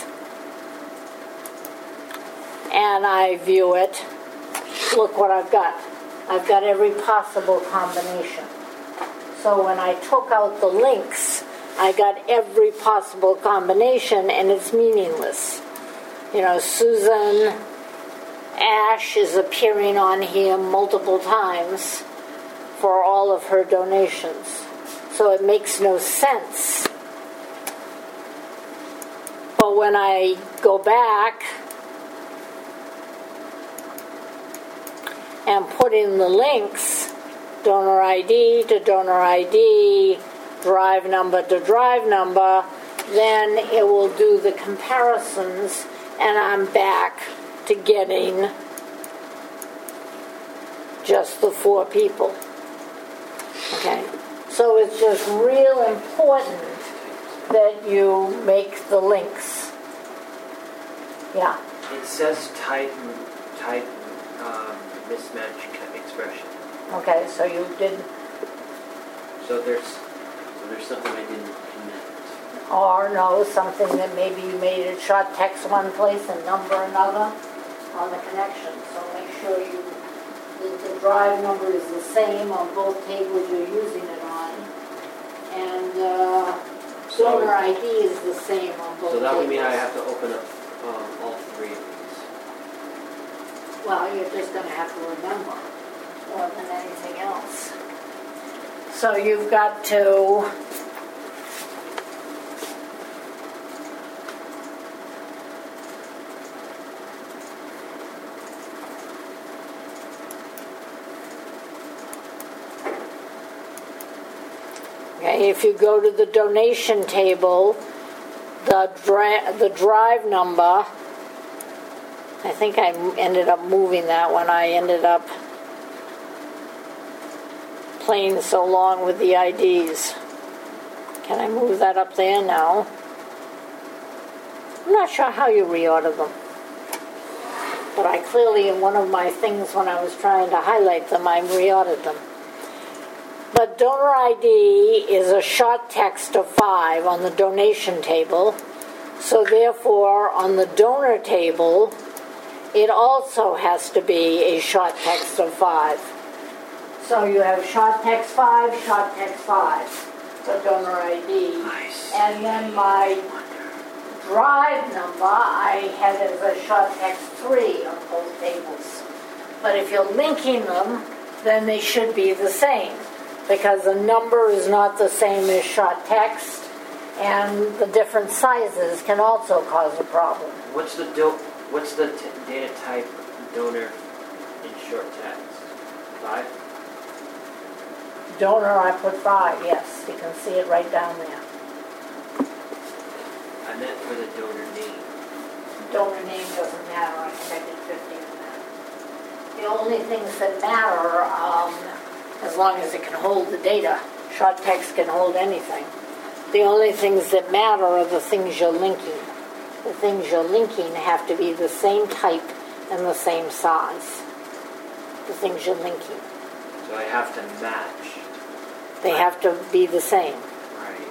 and I view it, look what I've got. I've got every possible combination. So when I took out the links, I got every possible combination and it's meaningless. You know, Susan Ash is appearing on here multiple times for all of her donations. So it makes no sense. But when I go back and put in the links, donor I D to donor I D, drive number to drive number, then it will do the comparisons and I'm back to getting just the four people. Okay? So it's just real important that you make the links. Yeah. It says type type um, mismatch ca- expression. Okay, so you did, So there's, so there's something I didn't connect. or no, something that maybe you made it short text one place and number another on the connection. So make sure you, that the drive number is the same on both tables you're using it on. And uh, So- donor I D is the same on both tables. So that would mean I have to open up um, all three of these. Well, you're just going to have to remember more than anything else. So you've got to okay, if you go to the donation table, the dra- the drive number, I think I ended up moving that one. I ended up playing so long with the I Ds. Can I move that up there now? I'm not sure how you reorder them. But I clearly, in one of my things when I was trying to highlight them, I reordered them. But donor I D is a short text of five on the donation table. So therefore, on the donor table, it also has to be a short text of five. So you have short text five, short text five for donor I D. And then my drive number I had as a short text three on both tables. But if you're linking them, then they should be the same, because the number is not the same as short text, and the different sizes can also cause a problem. What's the do- What's the t- data type donor in short text? Five? Donor, I put five, yes. You can see it right down there. I meant for the donor name. Donor name doesn't matter. I think I did fifty in that. The only things that matter, um, as long as it can hold the data, short text can hold anything. The only things that matter are the things you're linking. The things you're linking have to be the same type and the same size. The things you're linking. So I have to match. They have to be the same. Right.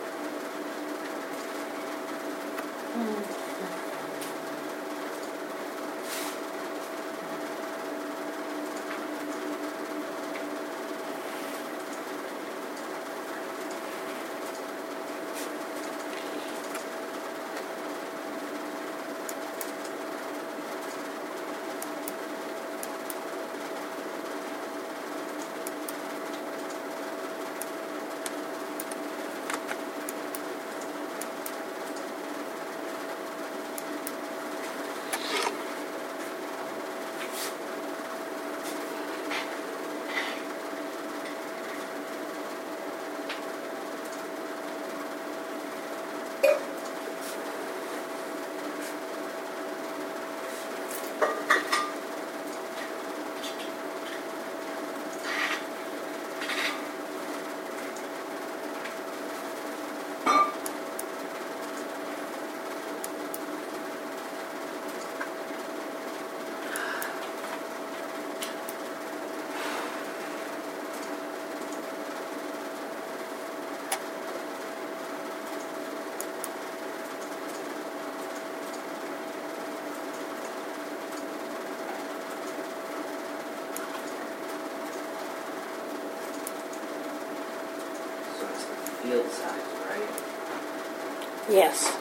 So it's the field size, right? Yes.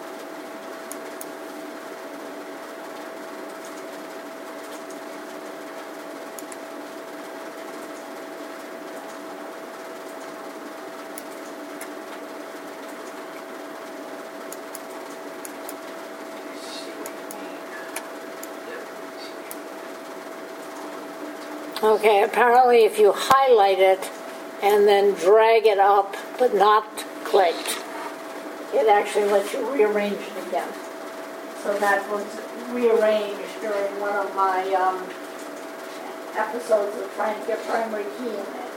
I see what you mean. Yep. Okay, apparently if you highlight it and then drag it up but not clicked, it actually lets you rearrange it again. So that was rearranged during one of my um, episodes of trying to get primary key in it.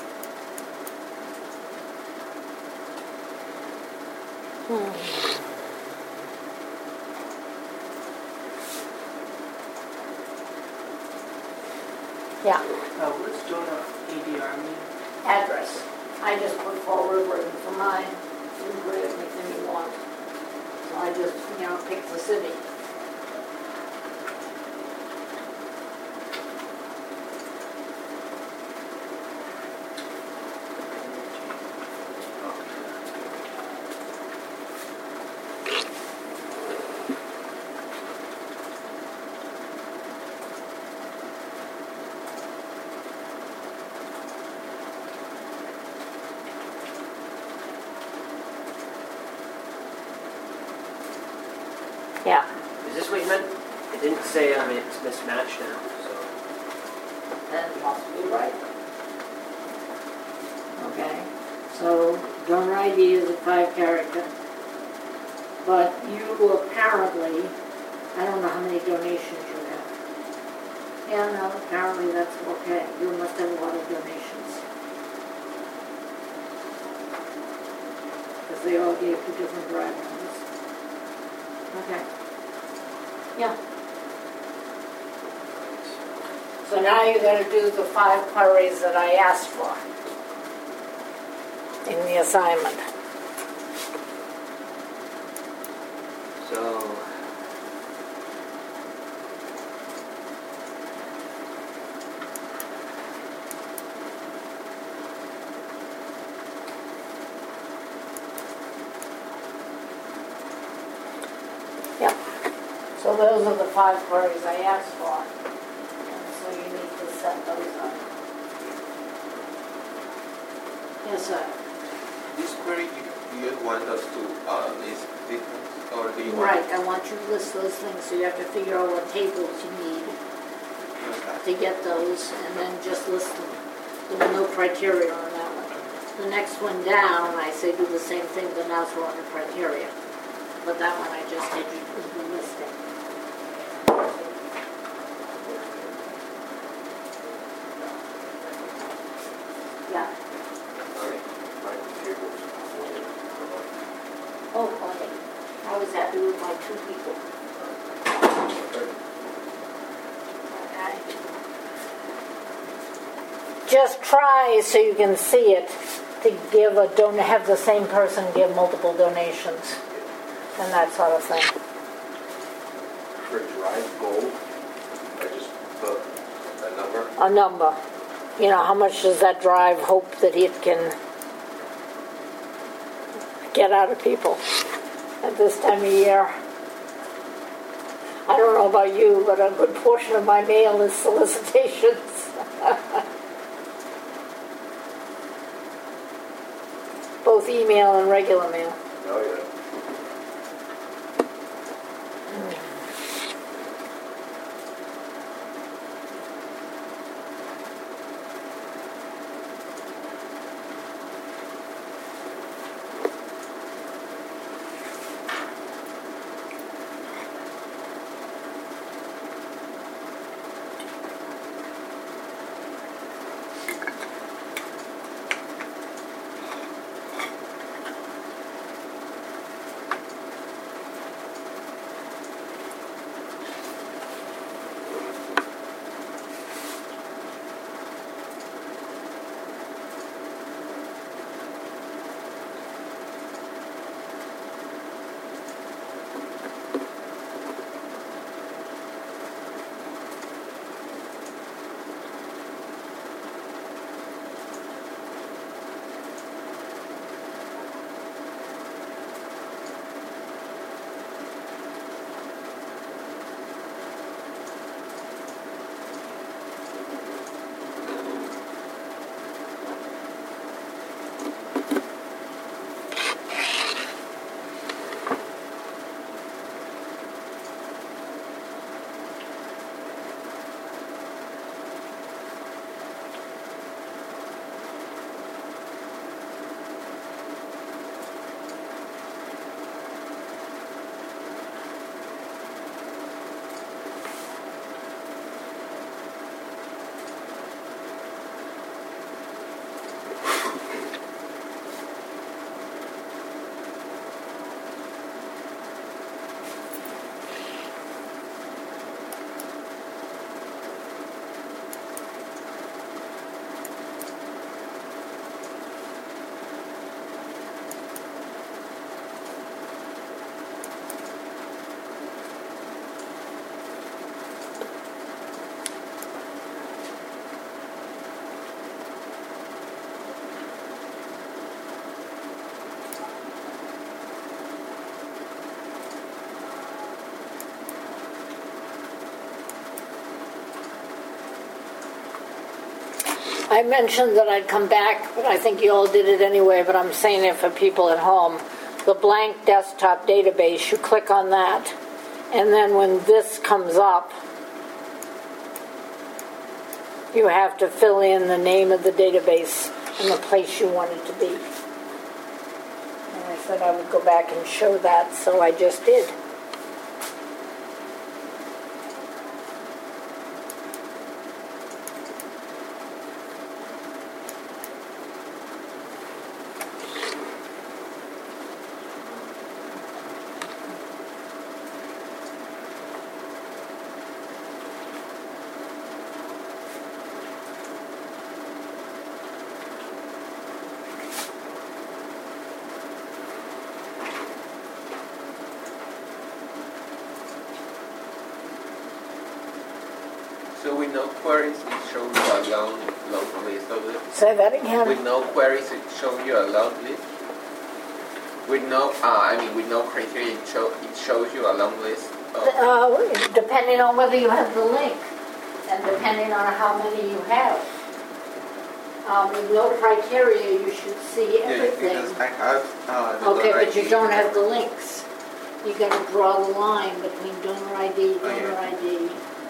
Hmm. Yeah, Uh, what's Donna A D R mean? address. I just put Fall River in for mine. You can put anything you want. So I just, you know, pick the city. Yeah. Is this what you meant? It didn't say, I mean, it's mismatched now, so. Then it must be right. Okay, so donor I D is a five character. But you apparently, I don't know how many donations you have. Yeah, no, apparently that's okay. You must have a lot of donations. Because they all gave you different drive numbers. Okay. Yeah. So now you're going to do the five queries that I asked for in the assignment. So. Yep. So those are the five queries I asked for. And so you need to set those up. Yes, sir. This query, you, you want us to uh, list difference, or do you want? Right, I want you to list those things, so you have to figure out what tables you need to get those, and then just list them. There were no criteria on that one. The next one down, I say do the same thing, but now throw in the criteria. But that one I just had you do the listing. Yeah. Oh, okay. I was happy with my two people. Okay. Just try so you can see it to give a don't have the same person give multiple donations and that sort of thing. For drive gold, I just put a number. A number. You know, how much does that drive hope that it can get out of people at this time of year? I don't know about you, but a good portion of my mail is solicitations. Both email and regular mail. Oh, yeah. I mentioned that I'd come back, but I think you all did it anyway, but I'm saying it for people at home. The blank desktop database, you click on that, and then when this comes up, you have to fill in the name of the database and the place you want it to be. And I said I would go back and show that, so I just did. So with no queries, it shows you a long, long list of it. Say that again. With no queries, it shows you a long list. With no, uh, I mean, with no criteria, it, show, it shows you a long list. Of, Uh, depending on whether you have the link and depending on how many you have. Um, with no criteria, you should see yeah, everything. because I have. Uh, the Okay, donor but you I D. don't have the links. You got to draw the line between donor I D, Oh, donor yeah. I D,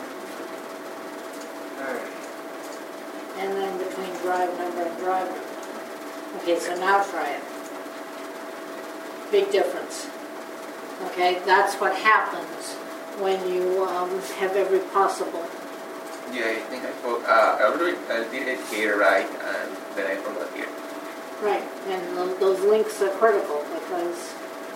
Alright. and then between drive number and drive number. Okay, so now try it. Big difference. Okay, that's what happens when you um, have every possible. Yeah, I think I forgot. Uh, I already I did it here, right? And then I forgot here. Right, and tho- those links are critical because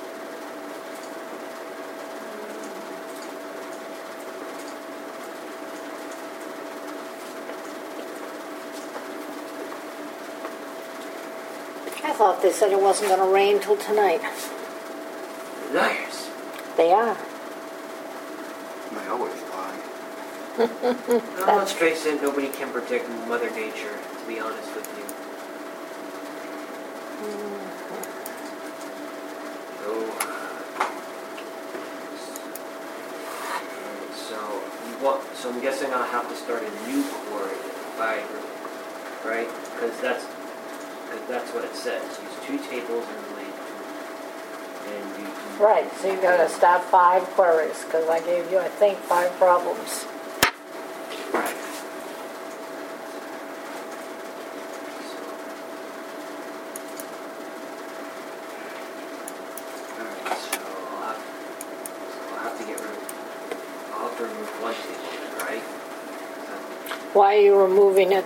I thought they said it wasn't going to rain till tonight. Liars. They are. I always lie. Well, let's face it, nobody can predict Mother Nature, to be honest with you. So, so, what, so I'm guessing I'll have to start a new query, by, right? Because that's, because that's what it says. Use two tables and relate to, and you can. Right, so you got to start five queries because I gave you, I think, five problems. Right. Alright, so I'll have, so I'll have to get rid of, I'll have to remove one table, right? Why are you removing it?